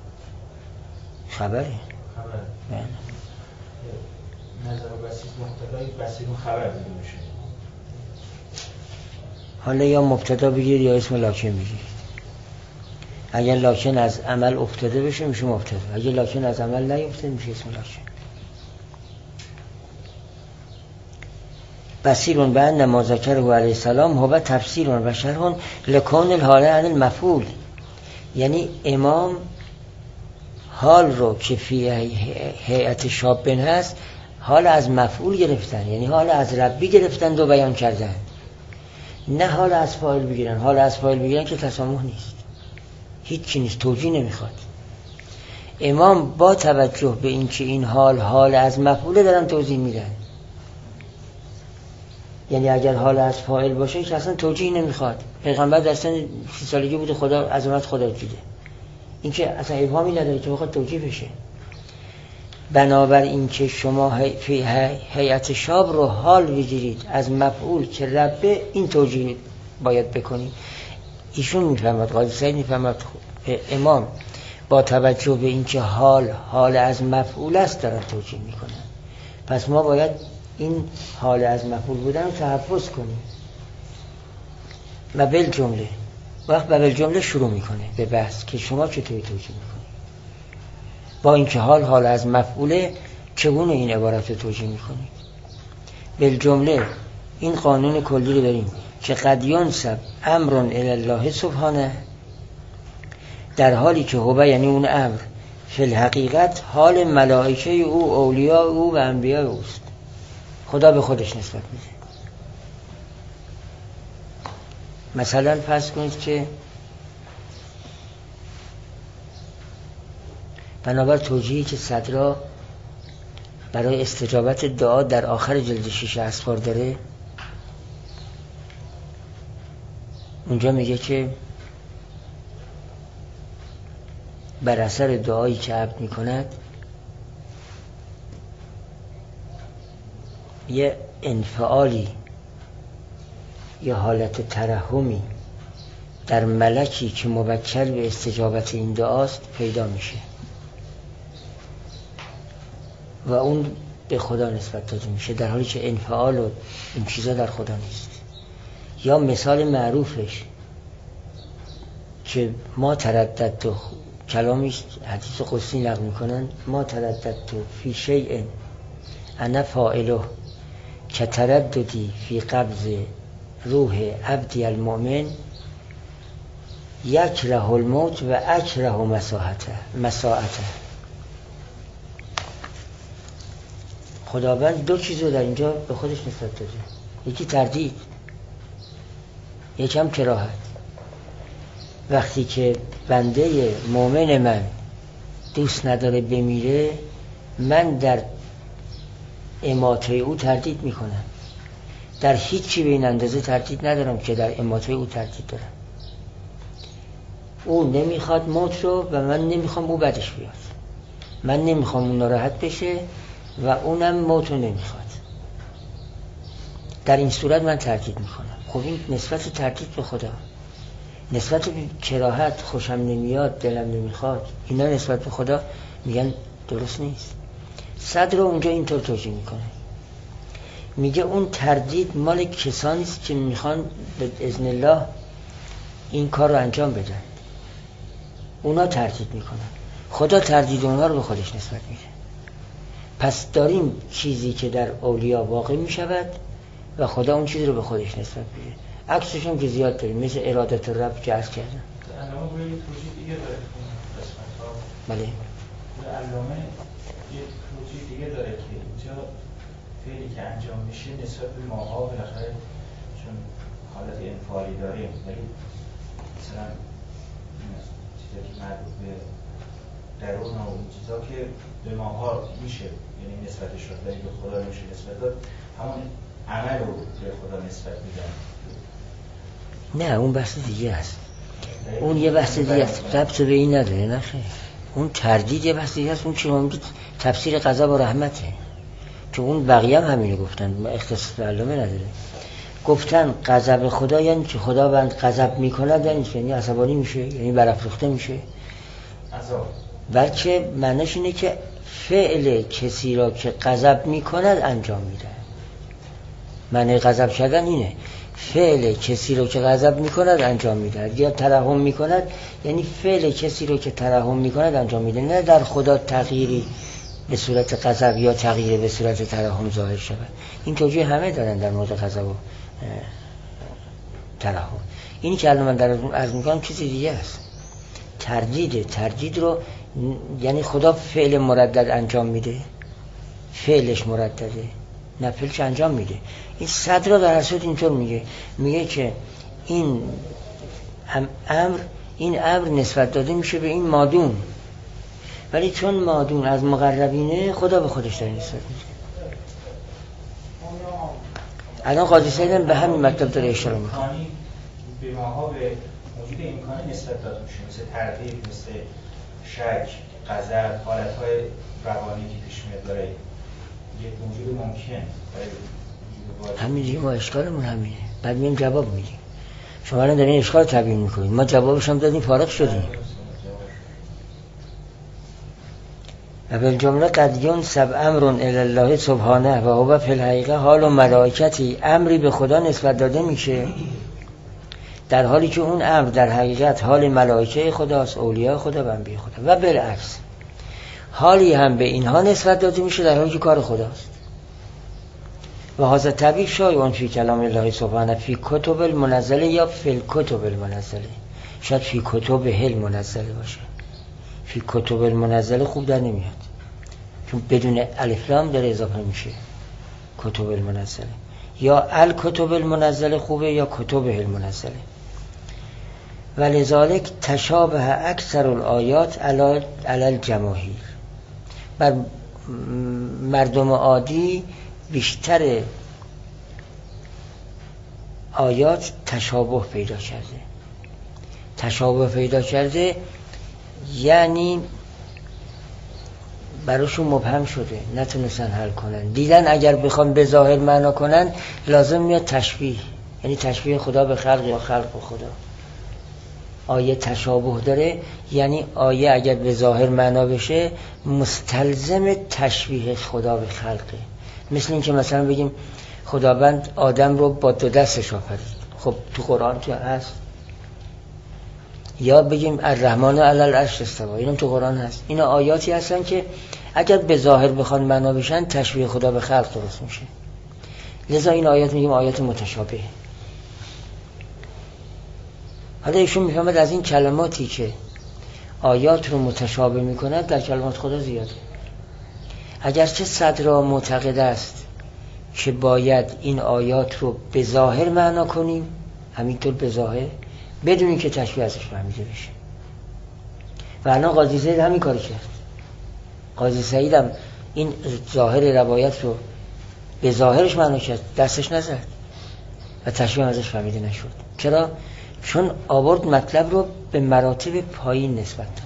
خبره. خبر. نظر بصیر مبتدای بصیرون خبر دیده میشه. حالا یا مبتدا بگیر یا اسم لاکن بگیر. اگر لاکن از عمل افتاده بشه میشه مبتدا، اگر لاکن از عمل نیفته میشه اسم لاکن. بصیرون به ان ما ذکره علیه السلام هو تفسیر و شرح لکون الحال عن المفعول. یعنی امام حال رو که فی هیئت شابن هست حال از مفعول گرفتن، یعنی حال از ربی گرفتن و بیان کردن، نه حال از فاعل بگیرن. حال از فاعل بگیرن که تسامح نیست، هیچ چی نیست، توجیه نمیخواد. امام با توجه به اینکه این حال حال از مفعول دارن توضیح میدن، یعنی اگر حال از فاعل باشه که اصلا توجیه نمیخواد. پیغمبر در سن سی سالگی بوده، خدا عظمت خدا دیده، این که اصلا ابهامی نداره که بخواد توجیه بشه. بنابر این که شما فی هیئت شاب رو حال بگیرید از مفعول که ربه، این توجیه باید بکنید. ایشون میفهمد، قاضی سعید میفهمد امام با توجه به این که حال حال از مفعول است دارن توجیه میکنن، پس ما باید این حال از مفعول بودن رو تحفظ کنیم. و بالجمله وقت و بالجمله شروع میکنه به بحث که شما چطوری توجیه میکنید با اینکه حال حال از مفعوله، چگونه این عبارت رو توجیه میکنید. بالجمله این قانون کلی رو داریم که قد ینسب امر الی الله سبحانه، در حالی که هو یعنی اون امر فی الحقیقت حال ملائکه او، اولیاء او و انبیاء اوست. خدا به خودش نسبت میده. مثلا فرض کنید که بنابر توجیهی که صدرا برای استجابت دعا در آخر جلد شیش اسفار داره، اونجا میگه که بر اثر دعایی که عبد میکند یه انفعالی یا حالت ترحمی در ملکی که موکل به استجابت این دعاست پیدا میشه و اون به خدا نسبت داده میشه، در حالی که انفعال و این چیزا در خدا نیست. یا مثال معروفش که ما تردد تو کلامیش حدیث قدسی نقل میکنن، ما تردد تو فی شیء انا فاعله که ترددی فی قبض روح عبدی المؤمن یکره الموت و اکره مساعته مساعته. خداوند دو چیز رو در اینجا به خودش نسبت داده، یکی تردید، یکم کراهت. وقتی که بنده مؤمن من دوست نداره بمیره، من در اماته او تردید میکنم. در هیچی به این اندازه تردید ندارم که در اماته او تردید دارم. او نمیخواد موت رو و من نمیخوام او بدش بیاد، من نمیخوام اون ناراحت بشه و اونم موت رو نمیخواد. در این صورت من تردید میکنم. خب این نسبت تردید به خدا، نسبت به کراهت، خوشم نمیاد، دلم نمیخواد، اینا نسبت به خدا میگن درست نیست. صدر اونجا اینطور توجیه میکنه، میگه اون تردید مال کسانی است که میخوان به اذن الله این کار رو انجام بدن، اونا تردید میکنن. خدا تردید اونها رو به خودش نسبت میده. پس داریم چیزی که در اولیا واقع میشود و خدا اون چیز رو به خودش نسبت میده. عکسش هم که زیاد داریم، مثل ارادت رب که عرض کردم. علامه باید توجیه دیگه داره قسمت ها. بله. علامه یه توجیه دیگه داره که اینجا فعلی که انجام میشه نسبت به ماها بالاخره چون حالت انفعالی داریم، ولی مثلا چیزا که مربوط به درون و این چیزا که به ماها میشه، یعنی نسبتش رو ولی به خدا نمیشه نسبت داد، همون عمل رو به خدا نسبت میدن. نه اون بحث دیگه است، اون یه بحث دیگه است، ربط به این نداره. نه خیر، اون تردید یه بحث دیگه است. اون چی ما تفسیر غضب و رحمته، چون اون بقیه هم همینو گفتن، اختصاص به علامه نداره. گفتن غضب خدا یعنی که خدا بند غضب میکند، یعنی یعنی عصبانی میشه، یعنی برافروخته میشه. عذاب بلکه معنیش اینه که فعل کسی را که غضب میکند انجام میده. معنی غضب کردن اینه، فعل کسی رو که غضب میکند انجام میدهد یا ترحم میکند، یعنی فعل کسی رو که ترحم میکند انجام میده، نه در خدا تغییری به صورت غضب یا تغییری به صورت ترحم ظاهر شود. این توجیه همه دارن در مورد غضب و ترحم. اینی که الان من در عرض میکنم چیزی دیگه است. تردید تردید رو یعنی خدا فعل مردد انجام میده، فعلش مردده، نه فعلش انجام میده. این صدر در اصل اینطور میگه، میگه که این امر این امر نسبت داده میشه به این مادون، ولی چون مادون از مقربینه خدا به خودش داره نسبت میده. الان قاضی سعید به همین مطلب داره اشاره میکنه. به ماها به موجود امکانی نسبت داده میشه، مثل تردید، مثل شک، غضب، حالتهای روانی که پیش میاد برای یک موجود ممکن. همین دیگه ما اشکالمون همینه، بعد مییم جواب میدیم. شما الان دارین اشکال تبیین میکنید، ما جوابش هم دادیم، فارغ شدیم. و بالجمله قد ینسب امر الی الله سبحانه و هو فی الحقیقه حال و ملائکتی، امری به خدا نسبت داده میشه در حالی که اون امر در حقیقت حال ملائکه خداست، اولیاء خدا و انبیاء خدا، و بالعکس حالی هم به اینها نسبت داده میشه در حالی که کار خداست. و هذا طبیع شایعون فی کلام الله سبحانه فی کتب المنزله یا فی الکتب المنزله، شاید فی کتب هل منزله باشه، فی کتب المنزله خوب در نمیاد چون بدون الف لام داره اضافه میشه کتب المنزله، یا الکتب المنزله خوبه یا کتب هل منزله. ولذالک تشابه اکثر الآیات علی الجماهیر، بر مردم عادی بیشتر آیات تشابه پیدا کرده. تشابه پیدا کرده یعنی براشون مبهم شده، نتونستن حل کنن. دیدن اگر بخوام به ظاهر معنا کنن لازم میاد تشبیه، یعنی تشبیه خدا به خلق یا خلق به خدا. آیه تشابه داره، یعنی آیه اگر به ظاهر معنا بشه مستلزم تشبیه خدا به خلقه. مثل این که مثلا بگیم خداوند آدم رو با دو دستش آفرید، خب تو قرآن که هست. یا بگیم الرحمن علی العرش استوی، اینم تو قرآن هست. اینا آیاتی هستن که اگر به ظاهر بخوان معنا بشن تشبیه خدا به خلق درست میشه. لذا این آیات میگیم آیات متشابه. حالا ایشون میفهمد از این کلماتی که آیات رو متشابه میکنند در کلمات خدا زیاده. اگرچه صدرا معتقد است که باید این آیات رو به ظاهر معنا کنیم، همینطور به ظاهر، بدون اینکه تشبیه ازش فهمیده بشه. و الان قاضی سعید همین کاری کرد. قاضی سعید هم این ظاهر روایت رو به ظاهرش معنا کرد، دستش نزد و تشبیه ازش فهمیده نشد. چرا؟ چون آورد مطلب رو به مراتب پایین نسبت داد.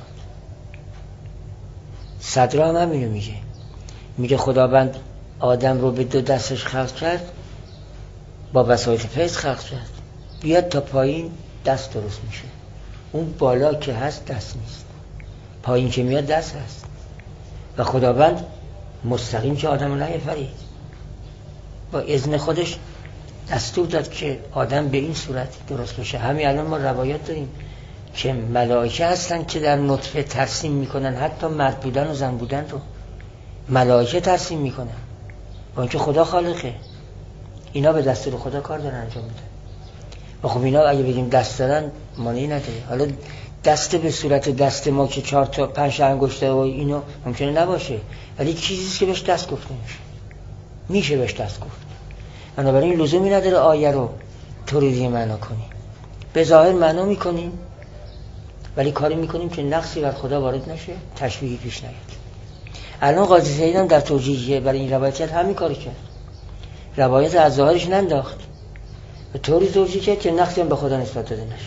صدرا هم همینو میگه، میگه خداوند آدم رو به دو دستش خلق کرد، با وسایط فیض خلق کرد، بیاد تا پایین دست درست میشه. اون بالا که هست دست نیست، پایین که میاد دست هست. و خداوند مستقیم که آدم رو نیفرید، با اذن خودش دستور داد که آدم به این صورت درست بشه. همین الان ما روایات داریم که ملائکه هستن که در نطفه ترسیم میکنن، حتی مرد بودن و زن بودن رو ملائکه ترسیم میکنن، با اینکه خدا خالقه. اینا به دستور خدا کار دارن انجام میدن. و خب اینا اگه بگیم دست دارن مانعی نداره. حالا دست به صورت دست ما که چهار تا پنج انگشته و اینو ممکنه نباشه، ولی چیزیست که بهش دست گفته میشه، میشه بهش دست گفت. بنابراین لزومی نداره آیه رو طوری دیگه معنا کنیم، به ظاهر معنا میکنیم ولی کاری میکنیم که نقصی بر خدا وارد نشه، تشبیهی پیش نیاد. الان قاضی سعید هم در توجیه برای این روایت همین کاری کرد، روایت از ظاهرش ننداخت و طوری توجیه کرد که نقصی هم به خدا نسبت داده نشه.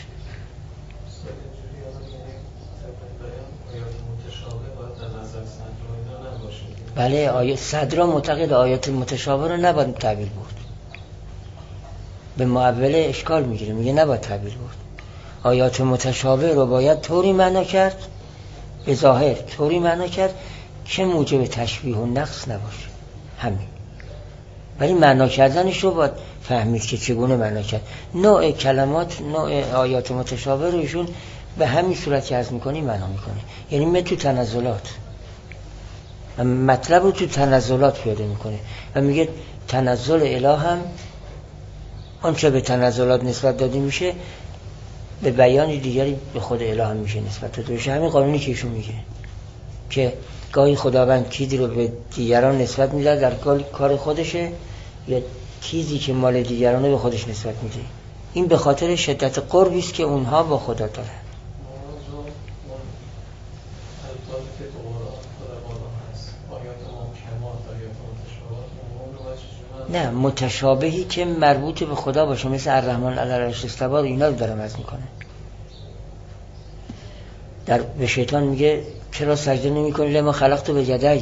بله، آیات صدرا معتقد آیات متشابه رو نباید تعبیر برد، به معوله اشکال میگیره، میگه نباید تعبیر برد. آیات متشابه رو باید طوری معنا کرد، به ظاهر طوری معنا کرد که موجب تشبیه و نقص نباشه. همین. ولی معنا کردنش رو باید فهمید که چگونه معنا کرد. نوع کلمات، نوع آیات متشابه رو ایشون به همین صورت که عرض میکنی معنا میکنه. یعنی من تو تنزلات مطلب رو تو تنزلات پیاده میکنه و میگه تنزل اله هم آنچه به تنزلات نسبت داده میشه به بیان دیگری به خود اله هم میشه نسبت داده میشه. همین قانونی که ایشون میگه که گاهی خداوند چیزی رو به دیگران نسبت میده در کار خودشه یا چیزی که مال دیگرانه به خودش نسبت میده. این به خاطر شدت قربی است که اونها با خدا دارن. نه، متشابهی که مربوط به خدا باشه مثل الرحمن علی العرش استوی، اینا رو دارم عرض میکنه. در به شیطان میگه چرا سجده نمی‌کنی لما خلقتو به یدی،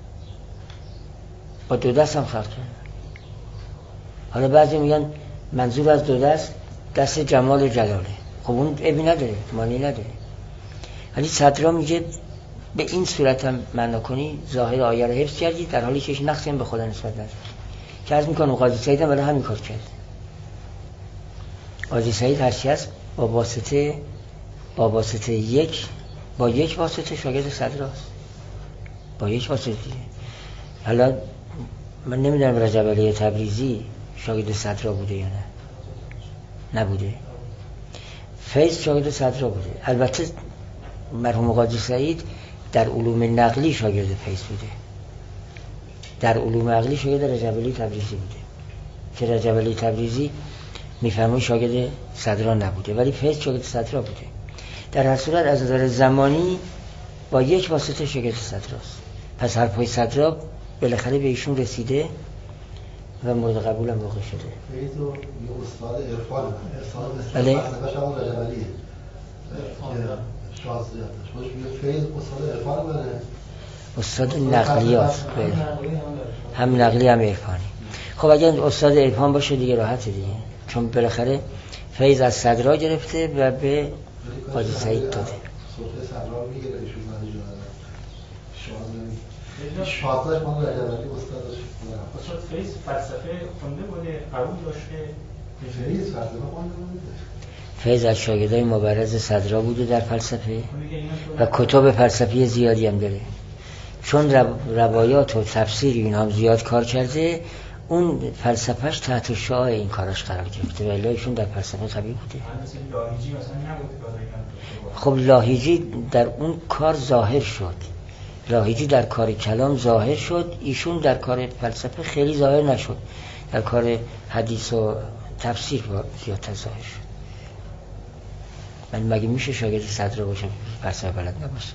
با دو دست هم خلق کردم. حالا بعضی میگن منظور از دو دست دست جمال و جلاله. خب اون عیبی نداره، معنی نداره. ولی صدرا میگه به این صورت هم معنا کنی ظاهر آیه رو حفظ کردی در حالی که هیچ نقصی هم به خدا نسبت نداره. که عرض میکنم قاضی سعید هم برای همین کار کرد. قاضی سعید هرچی هست با واسطه با واسطه یک با یک واسطه شاگرد صدراست، با یک واسطه. حالا من نمیدونم رجب علی تبریزی شاگرد صدرا بوده یا نه، نبوده. فیض شاگرد صدرا بوده. البته مرحوم قاضی سعید در علوم نقلی شاگرد فیض بوده، در علوم عقلی شاگرد رجب علی تبریزی بوده که رجب علی تبریزی میفهمه شاگرد صدرا نبوده ولی فیض شاگرد صدرا بوده. در هر صورت از نظر زمانی با یک واسطه شاگرد صدراست. پس حرفای صدرا بالاخره به ایشون رسیده و مورد قبول هم واقع شده. فیض و یه استاد عرفان استاد بله فلسفه شما رجب علیه شخصیتش خوش میگه فیض استاد عرفان بره، استاد نقلیات بله، هم نقلی هم عرفانی. خب اگر استاد عرفان باشه دیگه راحته دیگه، چون بالاخره فیض از صدرا گرفته و به قاضی سعید داده. سلطه صدرا میگیره ایشون من جوانه شازه شازه من رجب علی استادش استاد فیض فلسفه خونده بوده، قبول داشته. فیض فلسفه خونده بوده. فیض از شاگردای مبرز صدرا بوده در فلسفه و کتب فلسفی زیادی هم داره. چون روایات و تفسیر اینا هم زیاد کار کرده، اون فلسفهش تحت شعاع این کاراش قرار گرفته و الا ایشون در فلسفه قوی بوده. خب لاهیجی در اون کار ظاهر شد، لاهیجی در کار کلام ظاهر شد، ایشون در کار فلسفه خیلی ظاهر نشد، در کار حدیث و تفسیر زیادتر ظاهر شد. من مگه میشه شاگرد صدرا باشه فلسفه بلد نباشه؟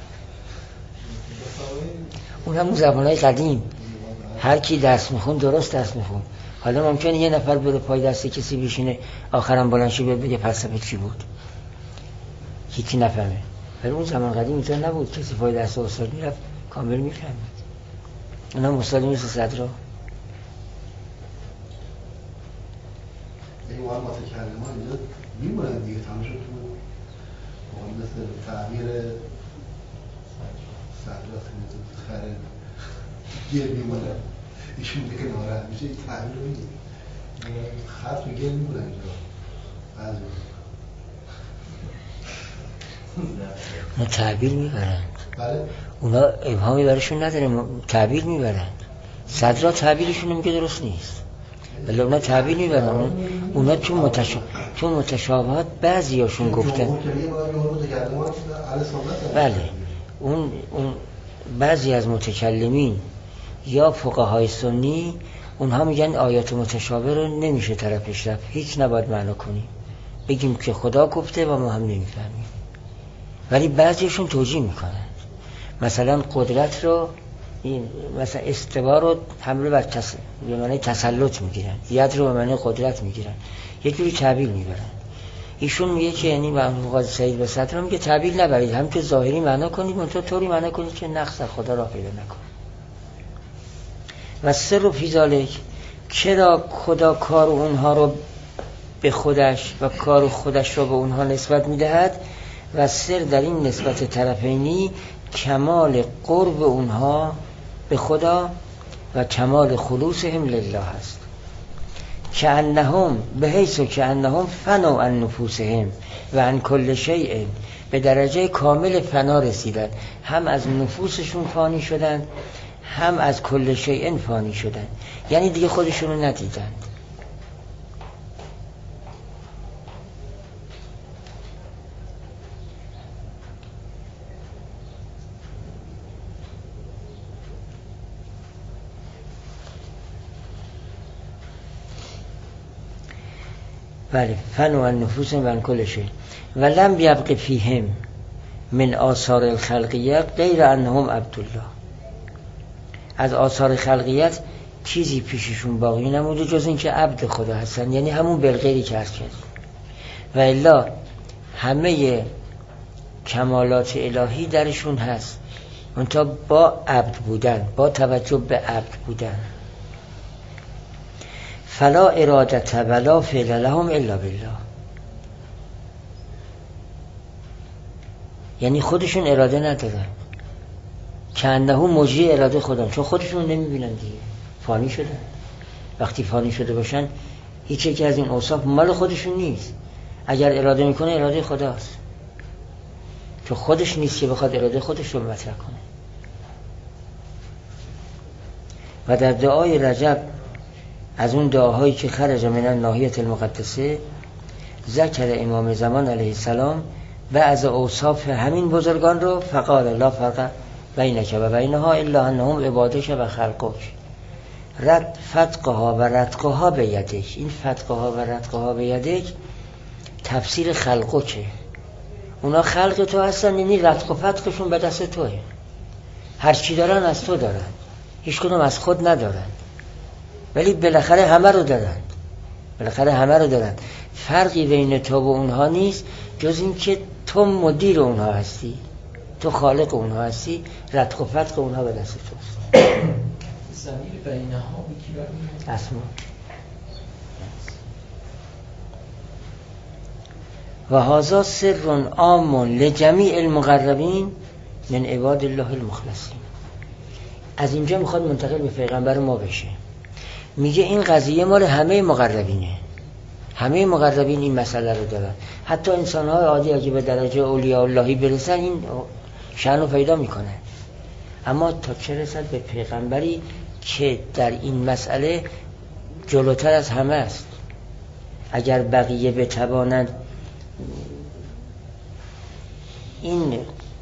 اون هم زبانهای قدیم هر کی درس میخون درست درس میخون. حالا ممکنه یه نفر بره پای دست کسی بشینه آخرام بلندشی بگه فلسفه چی بود، هیچی نفهمه. ولی اون زمان قدیم اینطور نبود، کسی پای دست استاد میرفت کامل میفهمید. اونا استادی مثل صدرا. این وان متکلمان اینجا میمونن دیگه تماشا تو مثل تعبیر صدرا خرد گیر میمونه ایشون دیگه ناراحت میشه این تعبیر رو میگه خط رو گیر میمونه اینجا بعضی اونا تعبیر میبرند. بله اونا ابهامی برشون نداره، تعبیر میبرند. صدرا تعبیرشون میگه درست نیست ولی اونا تعبیر میبرند. اونا چون متشابه چون متشابهات بعضی هاشون گفتن بله اون اون بعضی از متکلمین یا فقهای سنی اونها میگن آیات متشابه رو نمیشه طرفش رفت، هیچ نباید معنا کنیم، بگیم که خدا گفته و ما هم نمیفهمیم. ولی بعضیشون توجیه میکنن، مثلا قدرت رو این مثلا استوا رو حمله بر تس... به معنی تسلط میگیرن، ید رو به معنی قدرت میگیرن، یه جوری تعبیر میبرن. ایشون میگه که یعنی قاضی سعید و صدرا میگه تعبیر نبرید، هم که ظاهری معنا کنید منتها طوری معنا کنید که نقص خدا را پیدا نکنه. و سر و فیزالک چرا خدا کار اونها رو به خودش و کار خودش رو به اونها نسبت میدهد و سر در این نسبت طرفینی کمال قرب اونها به خدا و کمال خلوصهم لله است. که انهم به حیث که انهم فنوا عن نفوسهم و عن کل شیء، به درجه کامل فنا رسیدن، هم از نفوسشون فانی شدن هم از کل شیء فانی شدن، یعنی دیگه خودشونو ندیدن. بله، فنوا عن نفوسهم و عن کل شیء و لم یبق فیهم من آثار الخلقیت غیر انهم عبدالله. از آثار خلقیت چیزی پیششون باقی نموده جز این که عبد خدا هستن، یعنی همون بالغیری که عرض کردیم. و الا همه کمالات الهی درشون هست، منتها با عبد بودن، با توجه به عبد بودن. فلا ارادت ولا فعل لهم الا بالله، یعنی خودشون اراده ندارن، که انه مجری اراده خودن، چون خودشون نمیبینن دیگه، فانی شدن. وقتی فانی شده باشن هیچ یکی از این اوصاف مال خودشون نیست. اگر اراده میکنه اراده خداست، چون خودش نیست که بخواد اراده خودش رو مطرح کنه. و در دعای رجب از اون دعاهایی که خرج من الناحیة المقدسه، ذکر امام زمان علیه السلام بعض اوصاف همین بزرگان رو، فقال لا فرق بینک و بینها الا انهم عبادک و خلقک، رد فتقها و ردقها به یدک. این فتقها و ردقها به یدک تفسیر خلقکه. اونا خلق تو هستن، یعنی ردق و فتقشون به دست توه، هر چی دارن از تو دارن، هیچ کدوم از خود ندارن، ولی بالاخره همه رو دارن، بالاخره همه رو دارن. فرقی بین تو و اونها نیست جز این که تو مدیر اونها هستی، تو خالق اونها هستی، ردق و فتق اونها به دست توست. ضمیر بینها به کی برمیاد؟ اسما. و هذا سر عام لجمیع المقربین من عباد الله المخلصین. از اینجا میخواد منتقل به پیغمبر ما بشه، میگه این قضیه مال همه مقربینه، همه مقربین این مسئله رو دارن. حتی انسان‌های عادی اگه به درجه اولیاء اللهی برسن این شأن رو پیدا میکنن، اما تا چه رسد به پیغمبری که در این مسئله جلوتر از همه است. اگر بقیه بتوانند این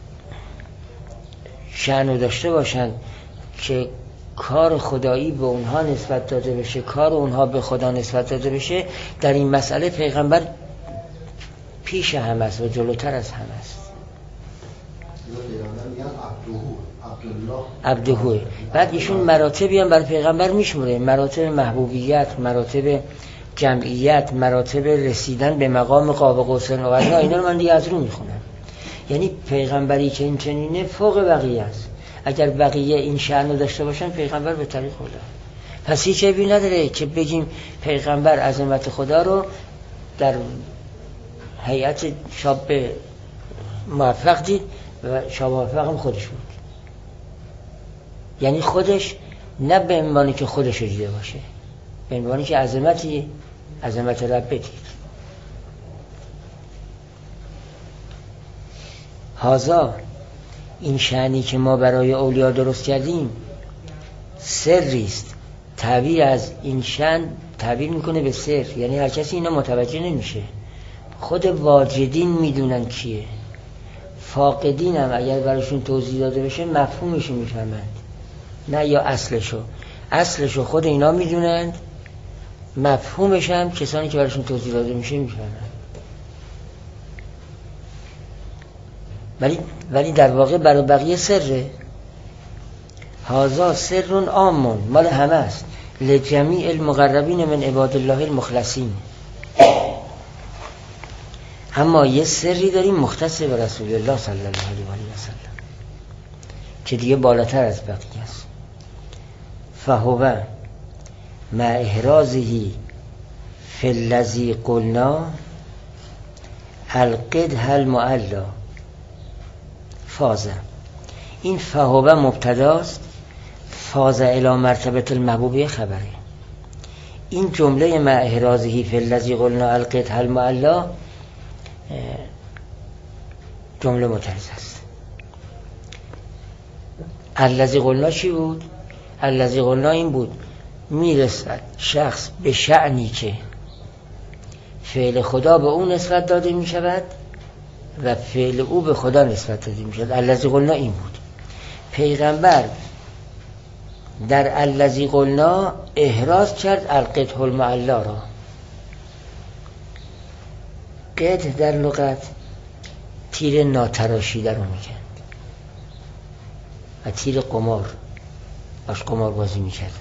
شأن رو داشته باشند که کار خدایی به اونها نسبت داده بشه، کار اونها به خدا نسبت داده بشه، در این مسئله پیغمبر پیش هم است و جلوتر از هم است. عبدهوه. بعد ایشون مراتبی هم بر پیغمبر میشموره، مراتب محبوبیت، مراتب جمعیت، مراتب رسیدن به مقام قاب قوسین و ادنی. اینا رو من دیگه از رو میخونم. یعنی پیغمبری که این چنینه فوق بقیه است. اگر بقیه این شأن رو داشته باشن پیغمبر به طریق خدا. پس هیچ عیبی نداره که بگیم پیغمبر عظمت خدا رو در هیئت شاب موفق دید و شاب موفق هم خودش بود. یعنی خودش نه به عنوانی که خودش رو دیده باشه، به عنوانی که عظمتی عظمت رب دید. هازا این شأنی که ما برای اولیاء درست کردیم سری است. تعبیر از این شأن تعبیر میکنه به سر، یعنی هر کسی اینا متوجه نمیشه. خود واجدین میدونن کیه، فاقدین هم اگر براشون توضیح داده بشه مفهومشو میفهمند، نه یا اصلشو. اصلشو خود اینا میدونند، مفهومش هم کسانی که براشون توضیح داده میشه میفهمند. ولی ولی در واقع برای بقیه سره. هازا سرون عامون، مال همه است، لجمیع المقربین من عباد الله المخلصین. اما یه سری داریم مختص به رسول الله صلی الله علیه و سلم که دیگه بالاتر از بقیه است. فهو مع احرازهی فی الذی قلنا القدح المعلا فازه. این فهو مبتداست، فاز الی مرتبه المحبوبیه خبره. این جمله مع احرازه فی الذی قلنا القته المعلا جمله معترض است. الذی قلنا چی بود؟ الذی قلنا این بود میرسد شخص به شأنی که فعل خدا به اون نسبت داده می شود و فعل او به خدا نسبت داده می شود. الذی قلنا این بود. پیغمبر در الذی قلنا احراز کرد القته المعلا را. قته در لغت تیر ناتراشیده رو میگن و تیر قمار باش قمار بازی میکردن.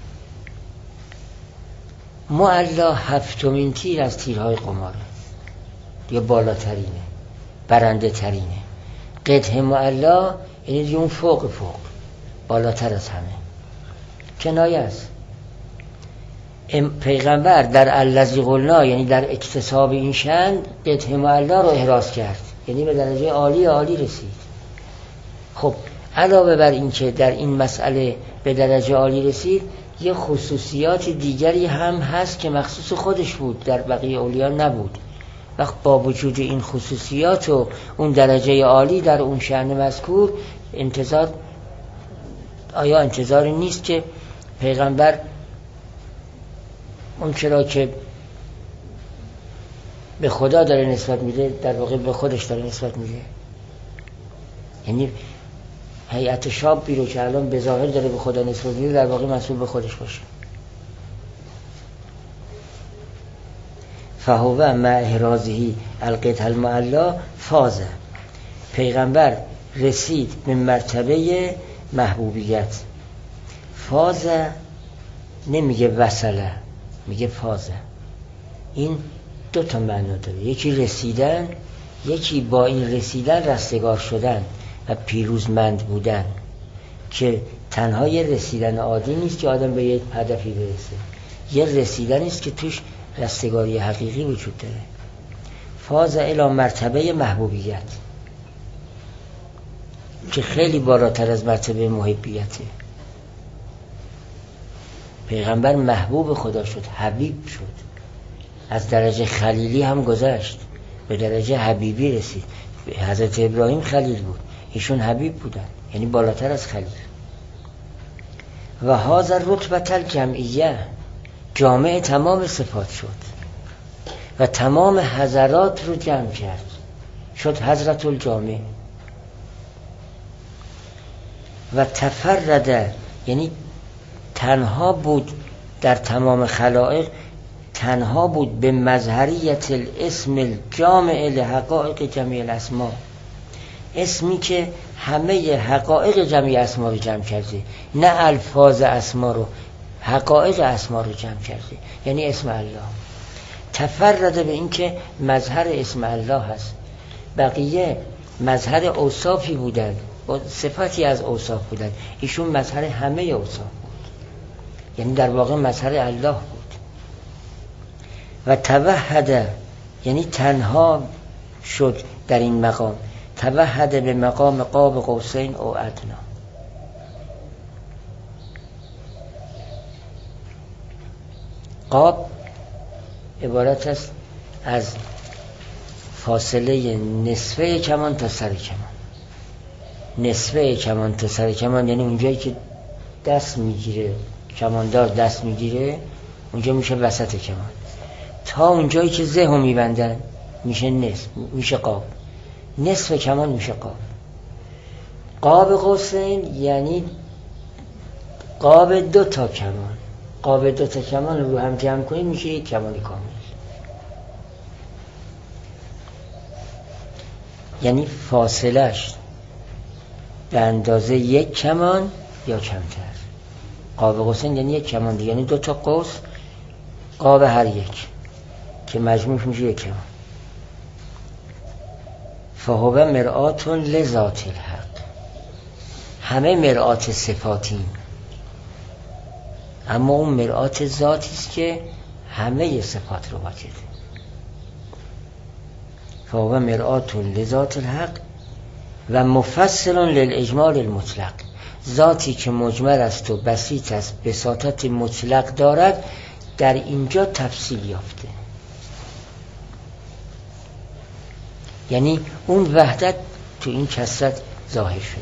معلا هفتمین تیر از تیرهای قماره یا بالاترینه، برنده ترینه. قته معلا یعنی دیگه اون فوق فوق بالاتر از همه. کنایه است. پیغمبر در الذی قلنا یعنی در اکتساب این شأن قته معلا رو احراز کرد، یعنی به درجه عالی عالی رسید. خب علاوه بر این که در این مسئله به درجه عالی رسید، یه خصوصیات دیگری هم هست که مخصوص خودش بود، در بقیه اولیا نبود. وقت با وجود این خصوصیات و اون درجه عالی در اون شأن مذکور، انتظار آیا انتظاری نیست که پیغمبر اون چرا که به خدا داره نسبت میده در واقع به خودش داره نسبت میده؟ یعنی هیئت شابی رو که الان به ظاهر داره به خدا نسبت میده در واقع مسئول به خودش باشه. فهو مع احرازه القته المعلا فاز. پیغمبر رسید به مرتبه محبوبیت. فاز نمیگه وصله، میگه فازه. این دو تا معنا داره، یکی رسیدن، یکی با این رسیدن رستگار شدن و پیروزمند بودن، که تنها یه رسیدن عادی نیست که آدم به یک هدفی برسه، یه رسیدن است که توش رستگاری حقیقی وجود داره. فاز الی مرتبه محبوبیت که خیلی بالاتر از مرتبه محبیته. پیغمبر محبوب خدا شد، حبیب شد، از درجه خلیلی هم گذشت به درجه حبیبی رسید. حضرت ابراهیم خلیل بود، ایشون حبیب بودن، یعنی بالاتر از خلیل. و هذا رتبه الجمعیه، جامع تمام صفات شد و تمام حضرات رو جمع کرد، شد حضرت الجامع. و تفرد یعنی تنها بود در تمام خلائق، تنها بود به مظهریت الاسم الجامع لحقائق جمیع الاسماء، اسمی که همه حقائق جمیع اسما رو جمع کرده، نه الفاظ اسما رو، حقائق اسما رو جمع کرده، یعنی اسم الله. تفرد به این که مظهر اسم الله هست، بقیه مظهر اوصافی بودن، صفتی از اوصاف بودن، ایشون مظهر همه اوصاف بود، یعنی در واقع مظهر الله بود. و توحد یعنی تنها شد در این مقام، توحد به مقام قاب قوسین او ادنا. قاب عبارت است از فاصله نصفه کمان تا سر کمان. نصفه کمان تا سر کمان یعنی اونجایی که دست میگیره، کماندار دست میگیره، اونجا میشه وسط کمان، تا اونجایی که زهو میبندن میشه نصف، میشه قاب. نصف کمان میشه قاب. قاب قوسین یعنی قاب دو تا کمان. قاب دو تا کمان رو هم جمع کنید میشه یک کمان کامل. یعنی فاصلش به اندازه یک کمان یا کمتر. قاب قوسین یعنی یک کمان دیگه، یعنی دو تا قوس قاب هر یک که مجموعش میشه یک کمان. فهو مرآت لذات الحق، همه مرآت صفاتی، اما اون مرآت ذاتی است که همه صفات رو واجده. فهو مرآت لذات الحق و مفصل للاجمال المطلق، ذاتی که مجمل است و بسیط است بساطت مطلق دارد در اینجا تفصیل یافته. یعنی اون وحدت تو این کثرت ظاهر شده.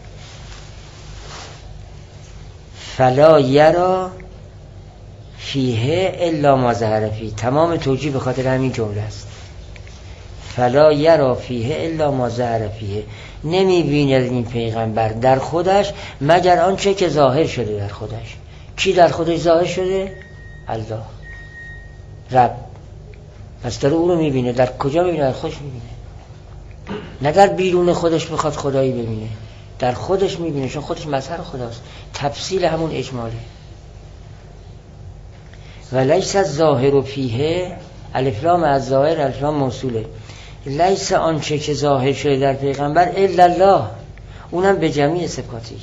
فلا یرا فیه الا ما ظهر فیه، تمام توجیه به خاطر همین جمله است. فلا یرا فیه الا ما ظهر فیه، نمی بیند این پیغمبر در خودش مگر آنچه که ظاهر شده در خودش. کی در خودش ظاهر شده؟ الله، رب. پس داره او رو می بینه. در کجا می بینه؟ در خودش می بینه، نه در بیرون خودش بخواد خدایی ببینه، در خودش می بینه، چون خودش مظهر خداست. تفصیل همون اجماله. و لیس الظاهر فیه، الف لام از ظاهر، الف لام موصوله. لیس آنچه که ظاهر شده در پیغمبر الا الله، اونم به جمیع صفاتی.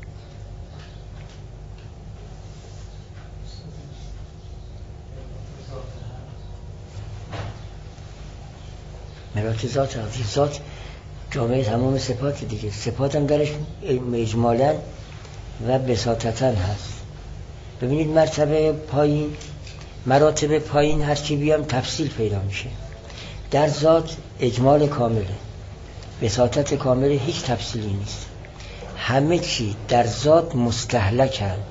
مرات ذات، ذات جامعه تمام صفات دیگه. صفات هم درش اجمالا و بساطتا هست. ببینید مرتبه پایین، مراتب پایین هر چی بیام تفصیل پیدا میشه. در ذات اجمال کامله، بساطت کامله، هیچ تفصیلی نیست. همه چی در ذات مستهلکند.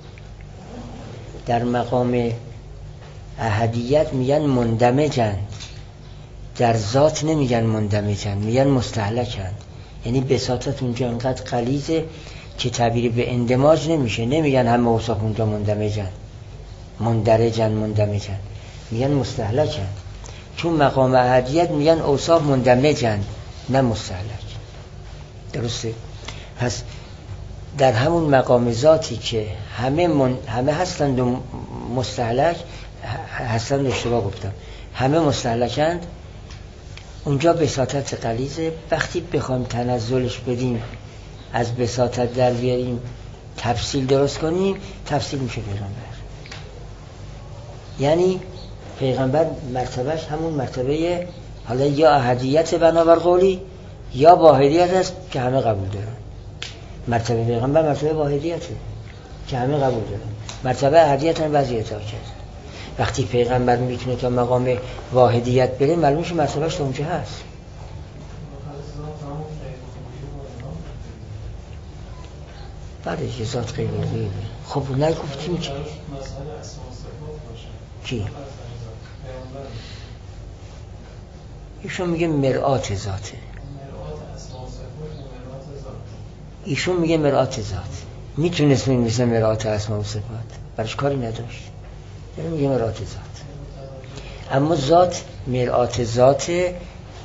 در مقام احدیت میگن مندمجند، در ذات نمیگن مندمجند، میگن مستهلکند. یعنی بساطت اونجا انقدر غلیظه که تعبیر به اندماج نمیشه. نمیگن همه اوصاف اونجا مندمجند، مندرجند، مندمجند، میگن مستهلکند. چون مقام احدیت میگن اوصاف مندمجند نه مستهلک. درسته؟ پس در همون مقام ذاتی که همه من... همه هستند و مستهلک هستند، اشتباه گفتم، همه مستهلکند، اونجا بساطت غلیظه. وقتی بخوایم تنزلش بدیم، از بساطت در بیاریم، تفصیل درست کنیم، تفصیل میشه پیغمبر. یعنی پیغمبر مرتبهش همون مرتبه حالا یا احدیت بنابر قولی یا واحدیت است که همه قبول دارن. مرتبه پیغمبر مرتبه واحدیته که همه قبول دارن. مرتبه احدیت هم بعضی اطاع کرد. وقتی پیغمبر میتونه تا مقام واحدیت بره، معلوم شه مرتبهش تا اونجا هست. بعد که ذات غیب غیبه. خب نگفتیم که کی؟ ایشون میگه مرآت ذاته، ایشون میگه مرآت ذات. میتونست میگه مثل مرآت اسماء و صفات، برش کاری نداشت. یعنی میگه مرآت ذات. اما ذات مرآت ذاته،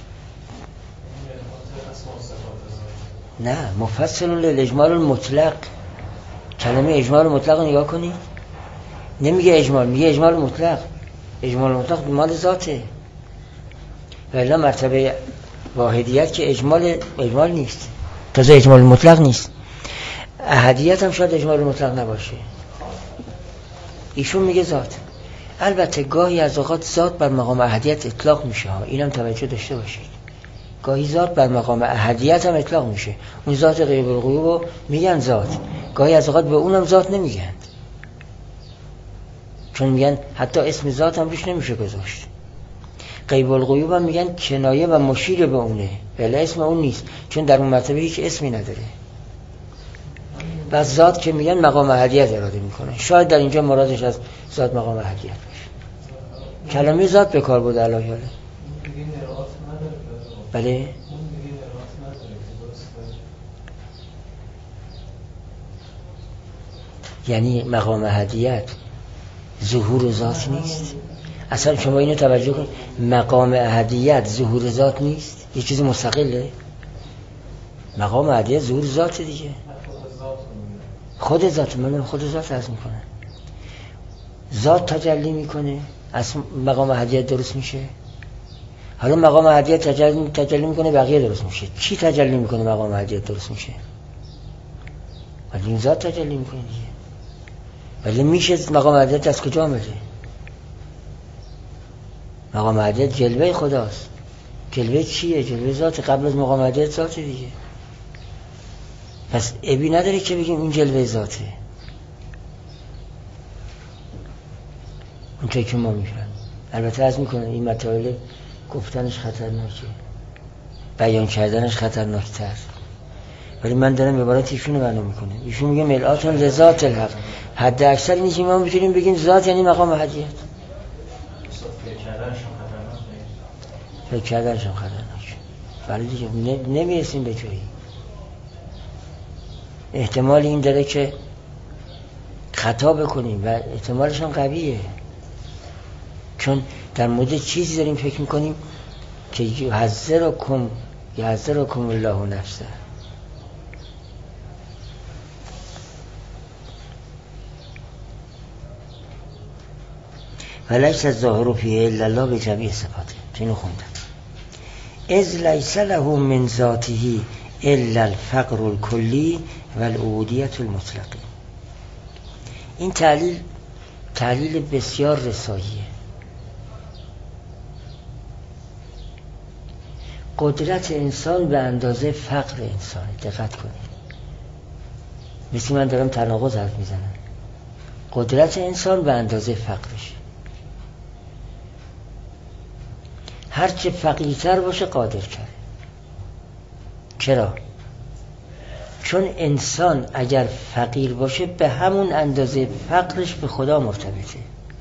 نه مفصل للاجمال المطلق. کلمه اجمال مطلق رو نگاه کنید، نمیگه اجمال، میگه اجمال مطلق. اجمال مطلق مال ذاته. ولی مرتبه واحدیت که اجمال اجمال نیست، تازه اجمال مطلق نیست. احدیت هم شاید اجمال مطلق نباشه. ایشون میگه ذات. البته گاهی از اوقات ذات بر مقام احدیت اطلاق میشه ها، اینم توجه داشته باشید. گاهی ذات بر مقام احدیت هم اطلاق میشه. اون ذات غیب الغیوب رو میگن ذات، گاهی از اوقات به اونم ذات نمیگن، چون میگن حتی اسم ذات هم روش نمیشه گذاشت. غیب الغیوب هم میگن کنایه و مشیر به اونه، ولی اسم اون نیست، چون در اون مرتبه هیچ اسمی نداره. و ذات که میگن مقام احدیت اراده میکنن. شاید در اینجا مرادش از ذات مقام احدیت باشه. کلمه ذات به کار بود الهی حاله. بله یعنی مقام احدیت ظهور ذات نیست. اصلا شما اینو توجه کنید، مقام احدیت ظهور ذات نیست، یه چیز مستقله. مقام احدیت ظهور ذات دیگه، خود ذات. من خود ذات عرض میکنم، ذات تجلی میکنه، از مقام احدیت درست میشه. حالا مقام احدیت تجلی, تجلی میکنه، بقیه درست میشه. چی تجلی میکنه مقام احدیت درست میشه؟ ولی این ذات تجلی میکنه دیگه. ولی میشه مقام احدیت از کجا آمده؟ مقام احدیت جلوه خداست. جلوه چیه؟ جلوه ذات. قبل از مقام احدیت ذات دیگه. پس عیبی نداره که بگیم این جلوه ذاته، اون که ما میفهم. البته از میکنه این مطالب گفتنش خطرناکه، بیان کردنش خطرناکتر، ولی من دارم عبارت ایشونو بیان میکنم. ایشون میگه ملعاتون لذات الحق، حد اکثر اینی که ما میتونیم بگیم ذات یعنی مقام احدیت. فکر کردنشون خطرناک، ولی دیگه نمیرسیم به جایی. احتمال این داره که خطا بکنیم و احتمالش هم قویه، چون در مورد چیزی داریم فکر میکنیم که یحذرکم یحذرکم الله نفسه. ولیس الظاهر فیه الا الله به جمیع صفاته. اینو خوندم. اذ لیس له من ذاته الا الفقر الکلی و العبودیت المطلقه. این تعلیل تعلیل بسیار رساییه. قدرت انسان به اندازه فقر انسان. دقت کنید، مثل من دارم تناقض حرف میزنم. قدرت انسان به اندازه فقرش. هرچه فقیرتر باشه قادر کرده. چرا؟ چون انسان اگر فقیر باشه به همون اندازه فقرش به خدا مرتبطه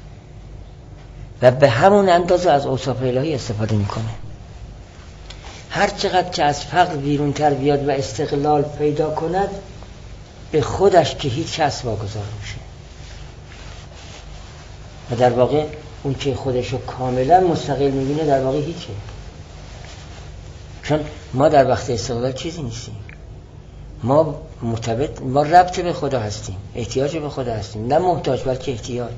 و به همون اندازه از اوصاف الهی استفاده میکنه. هر چقدر که از فقر بیرونتر بیاد و استقلال پیدا کند به خودش که هیچ کس واگذار میشه و در واقع اون که خودشو کاملا مستقل میبینه در واقع هیچه. چون ما در وقت استقلال چیزی نیستیم، ما مرتبط، ما ربط به خدا هستیم، احتیاج به خدا هستیم، نه محتاج بلکه احتیاج.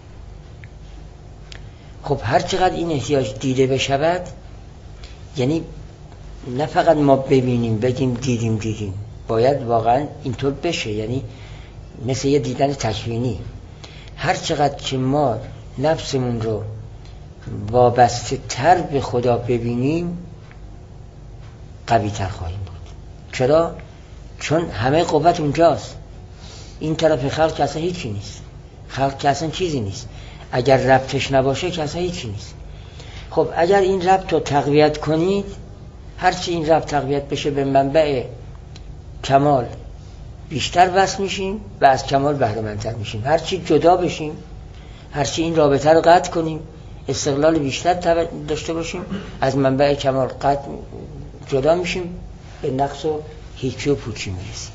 خب هر چقدر این احتیاج دیده بشود، یعنی نه فقط ما ببینیم بگیم دیدیم دیدیم، باید واقعا اینطور بشه، یعنی مثل یه دیدن تکوینی. هر چقدر که ما نفسمون رو وابسته تر به خدا ببینیم قوی تر خواهیم بود. چرا؟ چون همه قوت اونجاست. این طرف خلق که اصلا هیچی نیست، خلق که اصلا چیزی نیست. اگر ربطش نباشه که اصلا هیچی نیست. خب اگر این ربط رو تقویت کنید، هرچی این ربط تقویت بشه به منبع کمال بیشتر وصل میشیم و از کمال بهره مندتر میشیم. هرچی جدا بشیم، هرچی این رابطه رو قطع کنیم، استقلال بیشتر داشته باشیم، از منبع کمال قطع جدا میشیم، به نقص و هیچی و پوچی میرسیم.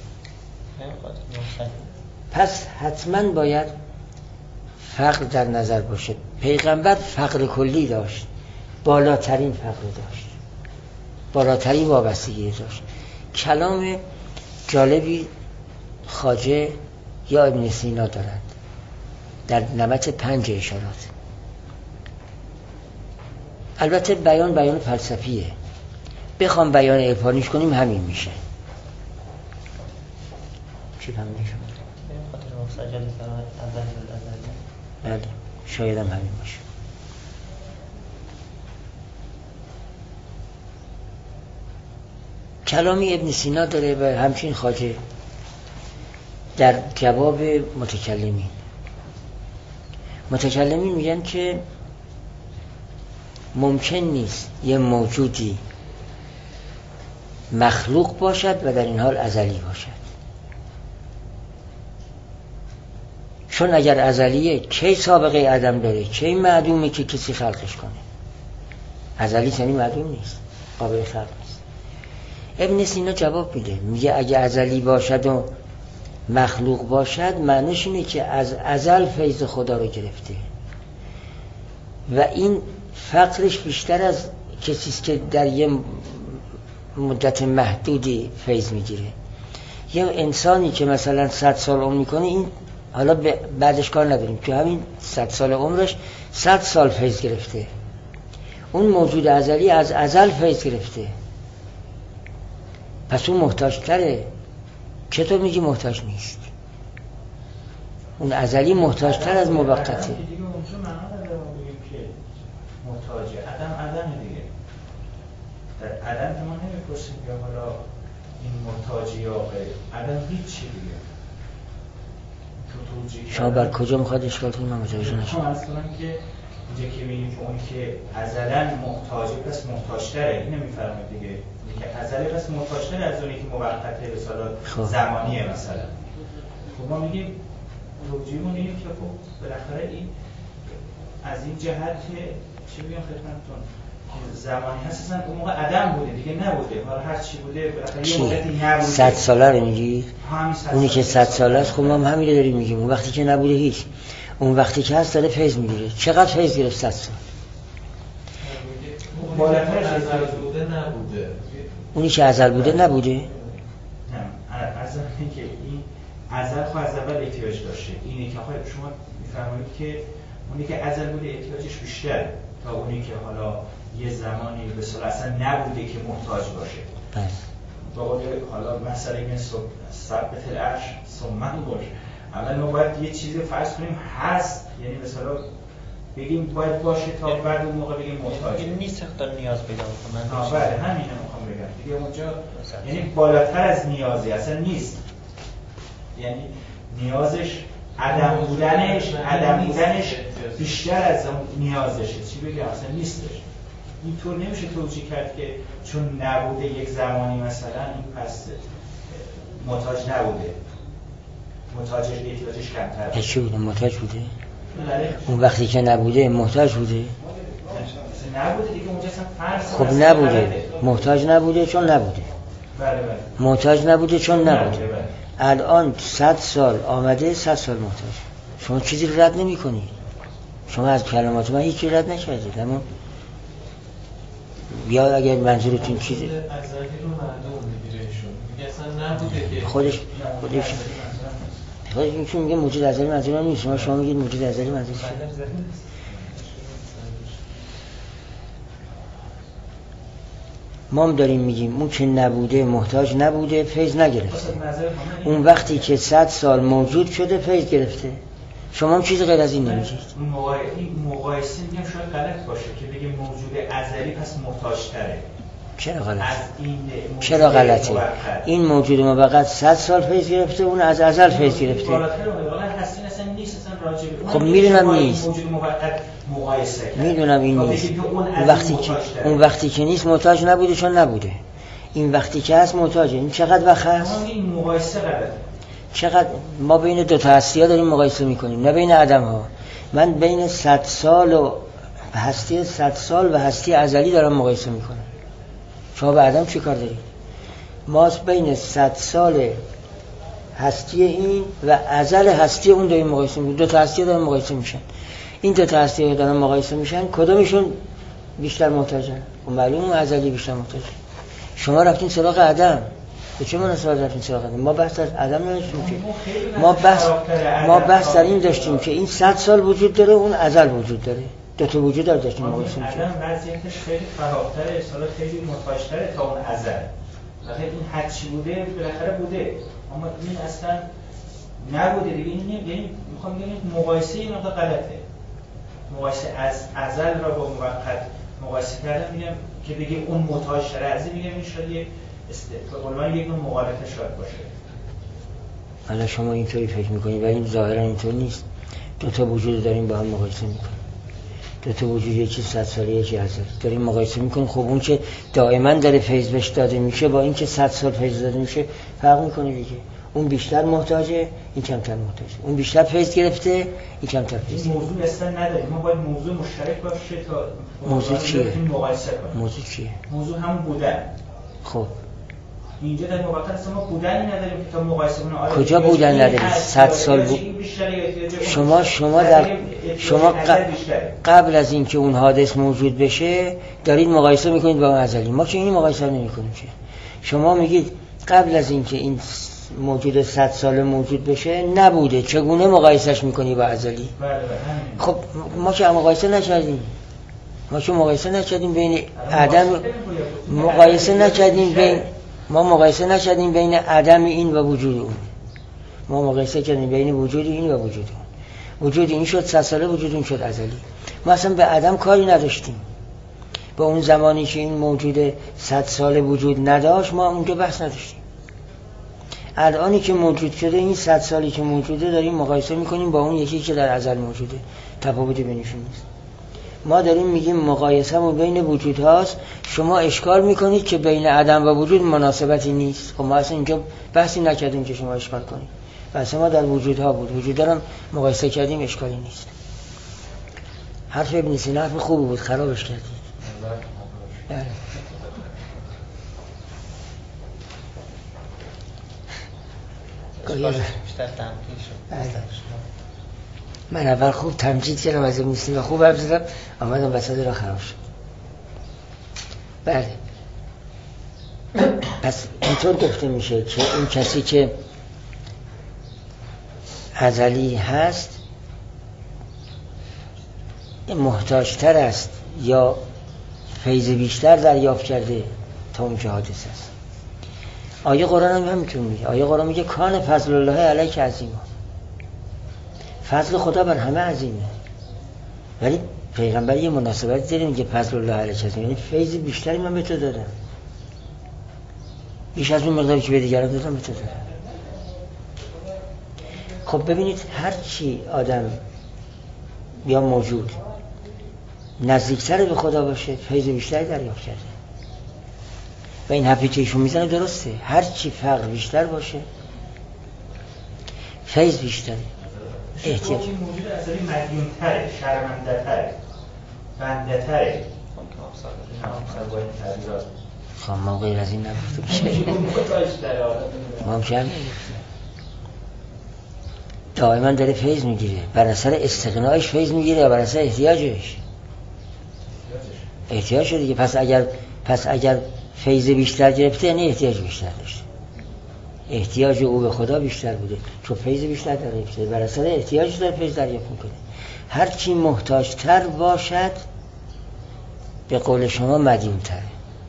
پس حتما باید فقر در نظر باشه. پیغمبر فقر کلی داشت، بالاترین فقر داشت، بالاترین وابستگی داشت. کلام جالبی خواجه یا ابن سینا دارند در نمط پنج اشارات. البته بیان بیان فلسفیه، بخوام بیان عرفانیش کنیم همین میشه. چی فهمیدی شما؟ بله شاید هم همین باشه. کلامی ابن سینا داره و همچین خواجه در جواب متکلمین. متکلمین میگن که ممکن نیست یه موجودی مخلوق باشد و در این حال ازلی باشد. چون اگر ازلیه کی سابقه عدم داره، کی معدومه که کسی خلقش کنه. ازلی یعنی معدوم نیست، قابل خلق نیست. ابن سینا جواب میده، میگه اگه ازلی باشد و مخلوق باشد معنیش اینه که از ازل فیض خدا رو گرفته و این فقرش بیشتر از کسیست که در یه مدت محدودی فیض میگیره. یه انسانی که مثلا صد سال عمر میکنه، این حالا بعدش کار نداریم، تو همین صد سال عمرش صد سال فیض گرفته. اون موجود ازلی از ازل فیض گرفته، پس اون محتاج تره. چطور میگی محتاج نیست؟ اون ازلی محتاج تر از موقته. دیگه اونجا معنا نداره بگیم که محتاجه. عدم عدم دیگه. در عدم که ما نمیپرسیم یا حالا این محتاجی یا غیر عدم هیچ چی دیگه شما بر کجا میخواد اشکال کنید من متوجه نشدم. من اصلا که اینجا که میگیم که اون که ازلا محتاجه پس محتاج‌تره اینو میفرمایید دیگه که ازله پس محتاج‌تره از اونی که موقته به سال زمانیه مثلا. خب ما میگیم توجیهمون اینه که خب بالاخره این از این جهت که چی بگم خدمتتون زمانی هست اصلا اون موقع عدم بوده دیگه نبوده حالا هر چی بوده بالاخره یه موقعی نبوده. صد ساله رو میگی؟ اونی که صد ساله است خب ما هم همین رو داریم میگیم اون وقتی که نبوده هیچ اون وقتی که هست داره فیض میگیره. چقدر فیض گرفت صد سال؟ بالاتر از ازل بوده نبوده. اونی که ازل بوده نبوده؟ نه ازل که این ازل خب از اول احتیاج داشته. اینی که آخه شما میفرمایید که اونی که ازل بوده احتیاجش بیشتر تا اونی که حالا یه زمانی به صورت اصلا نبوده که محتاج باشه. بله. با قول حالا مثلا این ثبت العرش ثمن باشه. اول ما باید یه چیزی فرض کنیم هست یعنی مثلا بگیم باید باشه تا بعد اون موقع بگیم محتاج. این نیست تا نیاز پیدا کنه. آه بله همینه میخوام بگم. دیگه اونجا یعنی بالاتر از نیازی اصلا نیست. یعنی نیازش عدم بودنش عدم بودنش بیشتر از اون نیازشه. چی بگم اصلا نیستش. اینطور نمیشه توجیه کرد که چون نبوده یک زمانی مثلا این پس محتاج نبوده. محتاجش احتیاجش کمتره. چی بوده؟ محتاج بوده؟ بله. اون وقتی که نبوده محتاج بوده؟ نبوده دیگه اونجا اصلا فرض. خب نبوده. محتاج نبوده چون نبوده. بله بله. محتاج نبوده چون نبوده. بله. الان صد سال آمده صد سال محتاج. شما چیزی رو رد نمی کنید. شما از کلمات من هیچی رد نکردید. اما یا اگر منظورتون چیزی ازلی رو معلوم میگیره ایشون میگه اصلا نبوده که خودش خودش خودش میگه میگه موجود ازلی منظور من نیست. شما شما میگید موجود ازلی منظور چیه؟ ما هم داریم میگیم اون که نبوده محتاج نبوده فیض نگرفته. اون وقتی که صد سال موجود شده فیض گرفته. شما هم چیزی غیر از این نمیگید. این مقایسه میگم شاید غلط باشه که بگه موجود ازلی پس محتاج تره. چرا غلطه؟ این چرا غلطه؟ این موجود موقت صد سال فیض گرفته اون از ازل فیض گرفته. بالاتر اون واقعا هستی اصلا نیست اصلا راجع به خب میدونم نیست. موجود موقت مقایسه کرد. میدونم این نیست. اون وقتی که اون وقتی که نیست محتاج نبوده چون نبوده. این وقتی که هست محتاجه. این چقدر وقت هست؟ این مقایسه غلطه. چقدر ما بین دو تا هستی‌ها داریم مقایسه می‌کنیم نه بین آدم‌ها. من بین صد سال و هستی صد سال و هستی ازلی دارم مقایسه می‌کنم. شما به آدم چی کار دارید؟ ما بین صد سال هستی این و ازل هستی اون داریم مقایسه می‌کنیم. دو تا هستی دارن مقایسه میشن. این دو تا هستی دارن مقایسه میشن کدومشون بیشتر محتاجن؟ اون معلومه ازلی بیشتر محتاجه. شما رفتین سراغ آدم. به چه مناسبت رفتین سراغ آدم؟ ما بحث از آدم نداشتیم که ما بحث ما بحث در این داشتیم که این صد سال وجود داره اون ازل وجود داره. دو تا وجود داره داشتیم مقایسه می‌کردیم. آدم وضعیتش خیلی فراغ‌تره، اصلا خیلی محتاج‌تره تا اون ازل. وقتی این هر چی بوده بالاخره بوده. اما این اصلا نبوده دیگه. این یعنی می‌خوام بگم مقایسه این مقدار غلطه. مقایسه از ازل را با موقت مقایسه کردن میگم که بگه اون محتاج‌تره از این میگم این شاید یه استقلال یک نوع مغالطه شاید باشه. حالا شما اینطوری فکر میکنید ولی ظاهرا اینطور نیست. دو تا وجود داریم با هم مقایسه میکنیم. دو تا وجود یکی صد ساله یکی ازل داریم مقایسه میکنیم. خب اون که دائما داره فیض بهش داده میشه با این که صد سال فیض داده میشه فرق میکنه دیگه. اون بیشتر محتاجه این کمتر محتاجه. اون بیشتر فیض گرفته این کمتر فیض. این موضوع اصلا نداریم. ما باید موضوع مشترک باشه تا موضوع چیه؟ مقایسه کنیم. موضوع چیه؟ موضوع همون بودن. خب اینجا در موقت اصلا ما بودنی نداریم که تا مقایسه کنیم. آره کجا بودن نداریم؟ صد سال بود. شما شما در شما قبل از اینکه اون حادث موجود بشه دارید مقایسه میکنید با اون ازلی. ما که این مقایسه نمیکنیم که. شما میگید قبل از اینکه این موجود صد سال موجود بشه نبوده. چگونه مقایسهش میکنی با ازلی؟ بله بله. خب ما که مقایسه نکردیم. ما که مقایسه نکردیم بین عدم مقایسه نکردیم بین ما مقایسه نکردیم بین عدم این و وجود اون. ما مقایسه کردیم بین وجود این و وجود اون. وجود این شد صد ساله وجود اون شد ازلی. ما اصلا به عدم کاری نداشتیم. با اون زمانی که این موجود صد ساله وجود نداشت ما اونجا بحث نداشتیم. الانی که موجود شده، این صد سالی که موجوده داریم مقایسه میکنیم با اون یکی که در ازل موجوده، تفاوتی بینشون نیست. ما داریم میگیم مقایسه‌مون بین وجود هاست، شما اشکال میکنید که بین عدم و وجود مناسبتی نیست. خب ما اصلا اینجا بحثی نکردیم که شما اشکال کنید، بحث ما در وجودها بود، وجود دارم مقایسه کردیم، اشکالی نیست. حرف ابن سینا حرف خوبی بود، خرابش کردید. بله. بیشتر تمکین شد. من اول خوب تمجید کردم از ابن سینا، خوب حرف زدم، آمدم وسط را خراب شد. بله. پس اینطور گفته میشه که این کسی که ازلی هست محتاجتر است یا فیض بیشتر دریافت کرده تا اون که حادث است. آیه قرآن هم همینطور میگه. آیه قرآن میگه کان فضل الله علیک عظیما. فضل خدا بر همه عظیمه، ولی پیغمبر یه مناسبت داره میگه فضل الله علیک عظیما، یعنی فیض بیشتری من به تو دادم، بیش از اون مقداری که به دیگران دادم به تو دادم. خب ببینید هر چی آدم یا موجود نزدیکتر به خدا باشه فیض بیشتری دریافت کرده. و این حرفی که ایشون میزنه درسته، هر چی فقر بیشتر باشه فیض بیشتری. احتیاج این موجود اصلی مدیون‌تره، شرمنده‌تره، بنده‌تره. خب ما غیر از این نگفته میشه. ممکن دائما داره فیض میگیره، بر اثر استغنایش فیض میگیره یا بر اثر احتیاجش؟ احتیاج شده دیگه. پس اگر پس اگر فیض بیشتر گرفته یعنی احتیاج بیشتر داشته، احتیاج او به خدا بیشتر بوده چون فیض بیشتر دریافت کرده، بر اثر احتیاج داره فیض دریافت میکنه. هر چی محتاجتر باشد به قول شما مدیون‌تره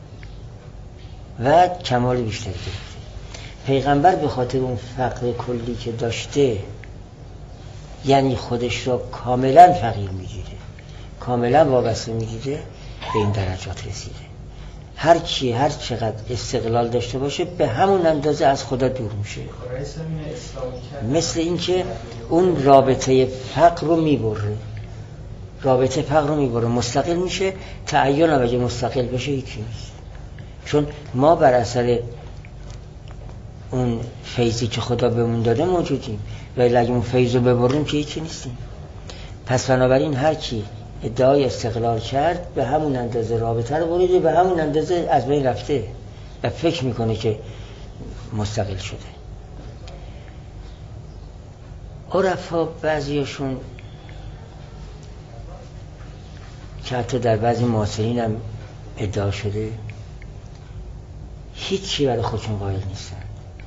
و کمال بیشتری گرفته. پیغمبر به خاطر اون فقر کلی که داشته یعنی خودش را کاملا فقیر میگیره، کاملا وابسته میگیره، به این درجات رسیده. هر کی هر چقدر استقلال داشته باشه به همون اندازه از خدا دور میشه. مثل این که اون رابطه فقر رو میبره، رابطه فقر رو میبره، مستقل میشه. تعین هم اگه مستقل بشه هیچی نیست، چون ما بر اثر اون فیضی که خدا بهمون داده موجودیم، ولی اگه اون فیض رو ببریم که هیچی نیستیم. پس بنابراین هر کی ادعای استقلال کرد به همون اندازه رابطه رو بریده، به همون اندازه از بین رفته و فکر میکنه که مستقل شده. عرفا بعضیاشون که حتی در بعضی معاصرین هم ادعا شده هیچی برای خودشون قائل نیستن.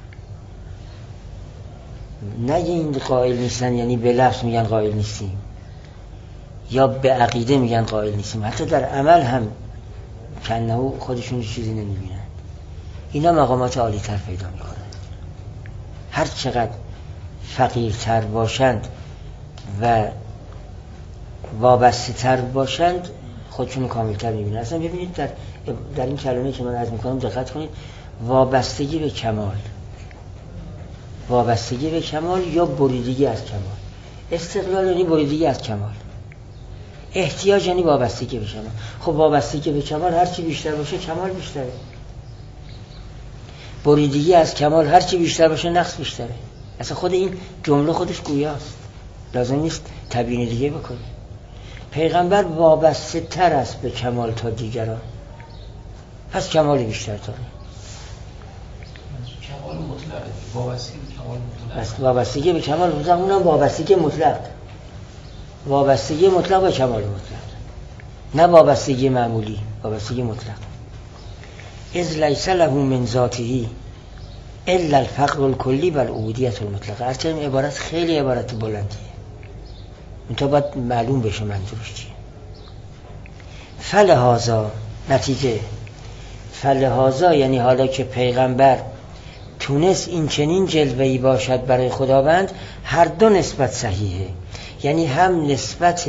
نه این قائل نیستن یعنی به لفظ میگن قائل نیستیم یا به عقیده میگن قائل نیستیم، حتی در عمل هم کنه خودشون چیزی نمیبینن. اینا مقامات عالی تر پیدا میکنن. هر چقدر فقیرتر باشند و وابسته تر باشند خودشون کاملتر میبینن. اصلا ببینید در, در این کلمه که من عرض میکنم دقت کنید، وابستگی به کمال، وابستگی به کمال یا بریدگی از کمال. استقلال یعنی بریدگی از کمال، احتیاج یعنی وابستگی به کمال. خب وابستگی به کمال هرچی بیشتر باشه کمال بیشتره، بریدگی از کمال هرچی بیشتر باشه نقص بیشتره. اصلا خود این جمله خودش گویاست، لازم نیست تبیین دیگه بکنه. پیغمبر وابسته تر است به کمال تا دیگران، پس کمال بیشتر داره. کمال مطلق، وابستگی به کمال مطلق. پس وابستگی به کمال مطلق، اونم وابستگی مطلق، وابستگی مطلق به کمال مطلق، نه وابستگی معمولی، وابستگی مطلق. اذ لیس له من ذاته الا الفقر الکلی والعبودیت المطلقه. هرچه این عبارت خیلی عبارت بلندیه، منتها باید معلوم بشه منظورش چیه. فلهذا، نتیجه فلهذا یعنی حالا که پیغمبر تونست این چنین جلوه‌ای باشد برای خداوند، هر دو نسبت صحیحه. یعنی هم نسبت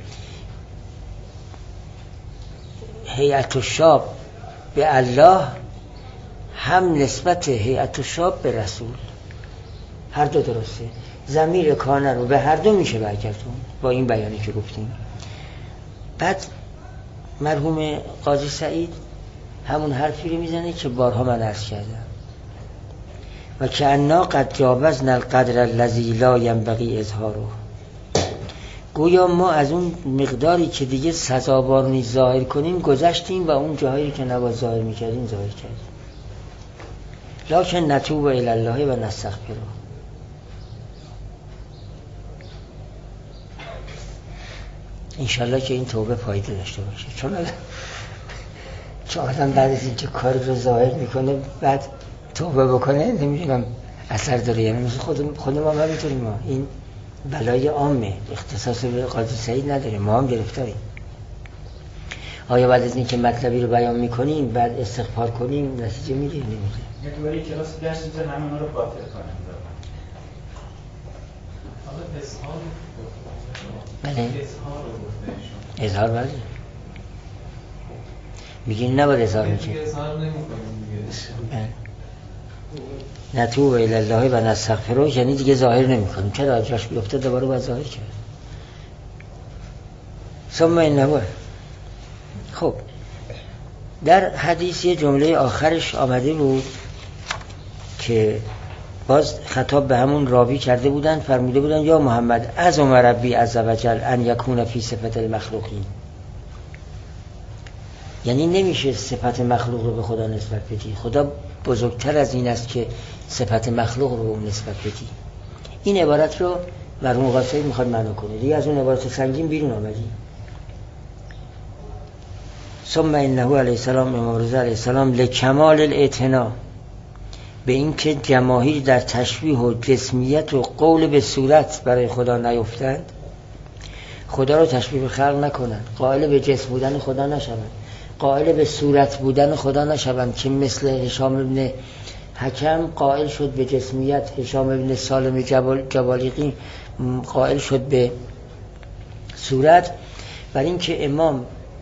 هیئت الشاب به الله، هم نسبت هیئت الشاب به رسول. هر دو درسته. ضمیر کانه رو به هر دو میشه برگردون با این بیانی که گفتیم. بعد مرحوم قاضی سعید همون حرفی رو میزنه که بارها من عرض کردم و که انا قد جاوزنا القدر الذی لا ینبغی اظهاره. گویا ما از اون مقداری که دیگه سزاوار نیست ظاهر کنیم گذشتیم و اون جاهایی که نباید ظاهر میکردیم ظاهر کردیم. لکن نتوب الی الله و نستغفره. انشالله که این توبه فایده داشته باشه، چون آدم چون آدم بعد از اینکه کار رو ظاهر میکنه بعد توبه بکنه نمیدونم اثر داره. یعنی مثل خود خود ما همینطوریم. ما این بلای عامه اختصاص به قاضی سعید نداره، ما هم گرفتاریم. آیا بعد از اینکه مطلبی رو بیان میکنیم بعد استغفار کنیم نتیجه میگیریم؟ نمیگیریم. یک دوری کلاس درس میذارن همون رو باطل کنن. حالا اظهار بله اظهار رو گفته ایشون. اظهار بله میگین نباید اظهار میکنیم. اظهار نمیکنیم دیگه. نتوب الی الله و نستغفره یعنی دیگه ظاهر نمیکنیم. چرا جاش بیفته دوباره باید ظاهر کرد. ثم انه. خب در حدیث یه جمله آخرش آمده بود که باز خطاب به همون راوی کرده بودن، فرموده بودن یا محمد عظم ربی عز وجل ان یکون فی صفت المخلوقین. یعنی نمیشه صفت مخلوق رو به خدا نسبت بدی. خدا بزرگتر از این است که صفت مخلوق رو نسبت بدی. این عبارت رو مرحوم قاضی میخواد معنا کنه. دیگه از اون عبارت سنگین بیرون آمدی. ثم انه علیه السلام امام رضا علیه السلام لکمال الاعتنا، به این که جماهیر در تشبیه و جسمیت و قول به صورت برای خدا نیفتند، خدا رو تشبیه به خلق نکنند، قائل به جسم بودن خدا نشوند، قائل به صورت بودن خدا نشوند که مثل هشام ابن حکم قائل شد به جسمیت، هشام ابن سالم جبال جبالیقی قائل شد به صورت. برای اینکه امام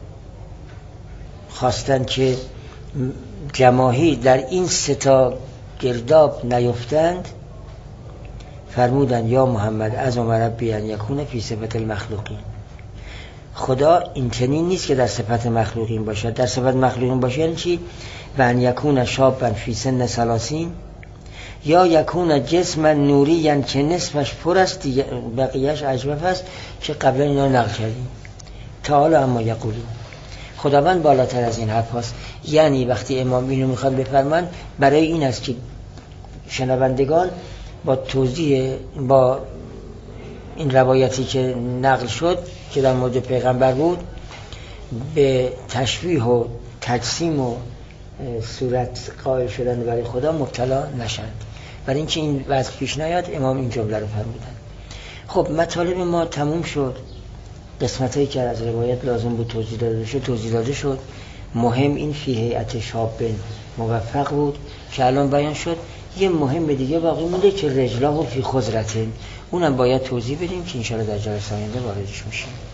خواستن که جماهیر در این سه تا گرداب نیفتند، فرمودن یا محمد عظم ربی ان یکون فی صفت المخلوقین. خدا این چنین نیست که در صفت مخلوقین باشد. در صفت مخلوقین باشه یعنی چی؟ و ان یکون شابا فی سن ثلاثین، یا یکون جسم نوری یعنی که نصفش پر است بقیهش اجوف است که قبلا اینا نقل کردیم. تعالی اما یقولون. خداوند بالاتر از این حرف هست. یعنی وقتی امام اینو میخواد بفرمان برای این است که شنوندگان با توضیح با این روایتی که نقل شد که در مورد پیغمبر بود به تشبیه و تجسیم و صورت قائل شدن برای خدا مبتلا نشند. برای اینکه این وضع پیش نیاد امام این جمله رو فرمودن. خب مطالب ما تموم شد. قسمت هایی که از روایت لازم بود توضیح داده شد توضیح داده شد. مهم این فی هیئت شاب موفق بود که الان بیان شد. یه مهم دیگه باقی مونده که رجلاه فی خضرتن، اونم باید توضیح بدیم که انشاءالله در جلسه آینده واردش میشیم.